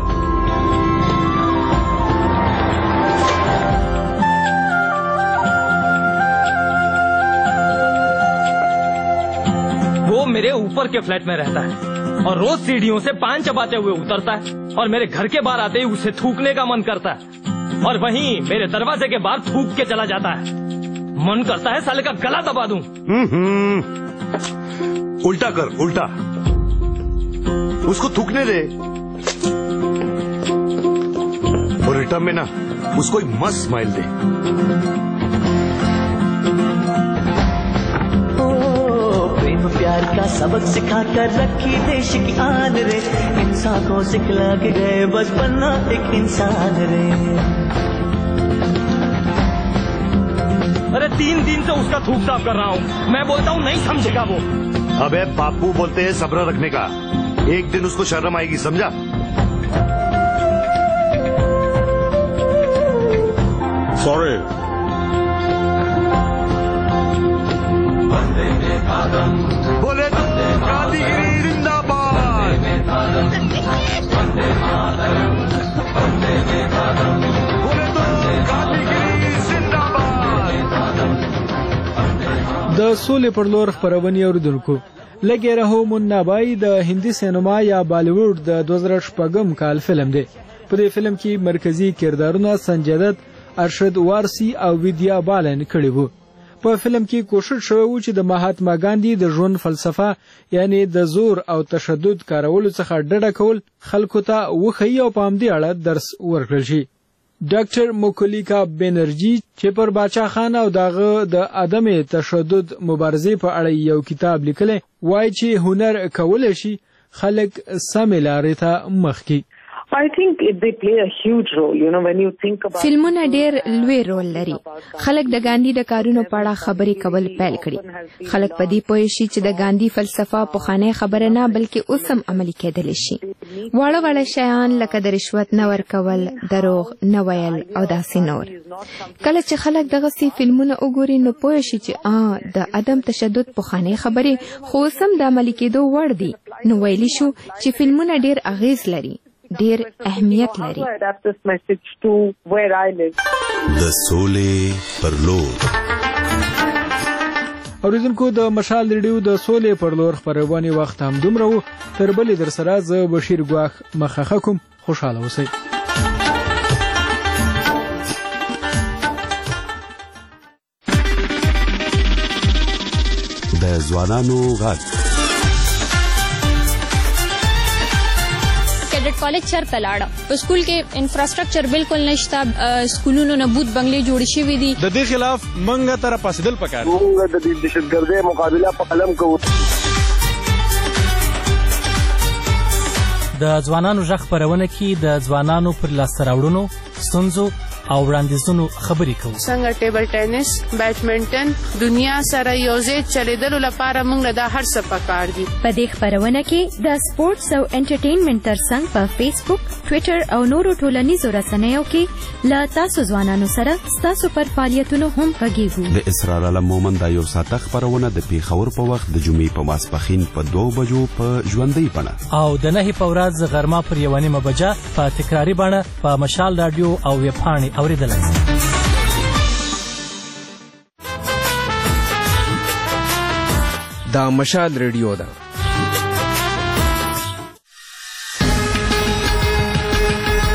S24: वो मेरे ऊपर के फ्लैट में रहता है और रोज सीढ़ियों से पान चबाते हुए उतरता है और मेरे घर के बाहर आते ही उसे थूकने का मन करता है और वहीं मेरे दरवाजे के बाहर थूक के चला जाता है मन करता है साले का गला दबा दूं
S3: उल्टा कर उल्टा उसको थूकने दे और रिटर्न में ना उसको एक मस्त स्माइल दे
S17: प्यार का सबक सिखा कर रखी देश की आन रे इंसान को सिखला के गए बस बनना एक इंसान रे
S24: अरे 3 दिन से उसका थूक साफ कर रहा हूँ मैं बोलता हूँ नहीं समझेगा वो
S3: अबे बापू बोलते हैं सब्र रखने का एक दिन उसको शर्म आएगी समझा
S23: सॉरी
S3: बोले तो गांधीगिरी जिंदाबाद बोले तो गांधीगिरी जिंदाबाद
S19: د سولې پر لور خبرونه اوریدونکو لګي رهو منابای د هندي سینما یا بالیووډ د 2016 کال فلم دی په دې فلم کې مرکزی کردارونه سنجय دت ارشد وارسی او ویدیا بالن کړي وو په فلم کې کوشش شوی و چې د مهاتما ګاندھی د ژوند فلسفه یعنی د زور او تشدد کارولو څخه ډډه کول خلکو ته وښیي او په همدې اړه درس ورکړل شي ډاکټر موکلیکا بنرجی چې پر باچا خان او دغه د عدم تشدد مبارزې په اړه یو کتاب لیکلی وایي چې هنر کولای شي خلک سمې لارې ته مخ کړي
S25: I think they play a huge role, you know, when you think about
S7: فلمونه ډېر لوی رول لري خلک د ګاندھی د کارونو په اړه خبرې کول پیل کړي خلک په دې پوه شي چې د ګاندھی فلسفه پخوانی خبره نه بلکې اوس هم عملي کېدلی شي واړه شیان لکه د رشوت نه ورکول دروغ نه ویل او داسې نور کله چې خلک دغسې فلمونه وګوري نو پوه شي چې د عدم تشدد پخوانی خبرې خو اوس هم د عملي کېدو وړ دي نو ویلی شو چې فلمونه ډېر اغیز لري ډیر اهمیت لري
S11: د سولې پر لور
S19: اوریدونکو د مشال ریډیو د سولې پر لور خبرونه وخت هم دومره وو تر بلې در سره زه بشیر ګواخ مخه کوم خوشاله اوسئ
S11: د ځوانانو غږ
S2: کالج چرته لاړه په سکول کې انفراستراکچر بالکل نشته سکولونو نه بوت بنگلې جوړ شوي دي
S4: د دې خلاف منګه تر پاسدل پکار
S22: موږ د دهشتګردۍ مقابله په قلم کوو
S12: د ځوانانو غږ خپرونه کې د ځوانانو پر لاسته راوړنو ستونزو او وړاندیزونو خبرې کوو
S18: څنګه ټیبل ټینس بیډمنټن دنیا سره یوځای چلیدلو لپاره موږ له دا هر څه پکار دي
S7: په دې خپرونه کې د سپورتس او انټرټینمنټ ترڅنګ په فیسبوک ټویټر او نورو ټولنیزو رسنیو کې له تاسو ځوانانو سره ستاسو پر فعالیتونو هم غږیږو
S20: د اسرار علم مومند دا یو ساعته خپرونه د پیښور په وخت د جمعې په ماسپښین په 2 بجو په ژوندۍ بڼه
S12: او د 9 په ورځ غرمه پر 1 بجه په تکراري بڼه په مشال رادیو او ویب پاڼې اوریدلای
S26: دا مشال ریډیو ده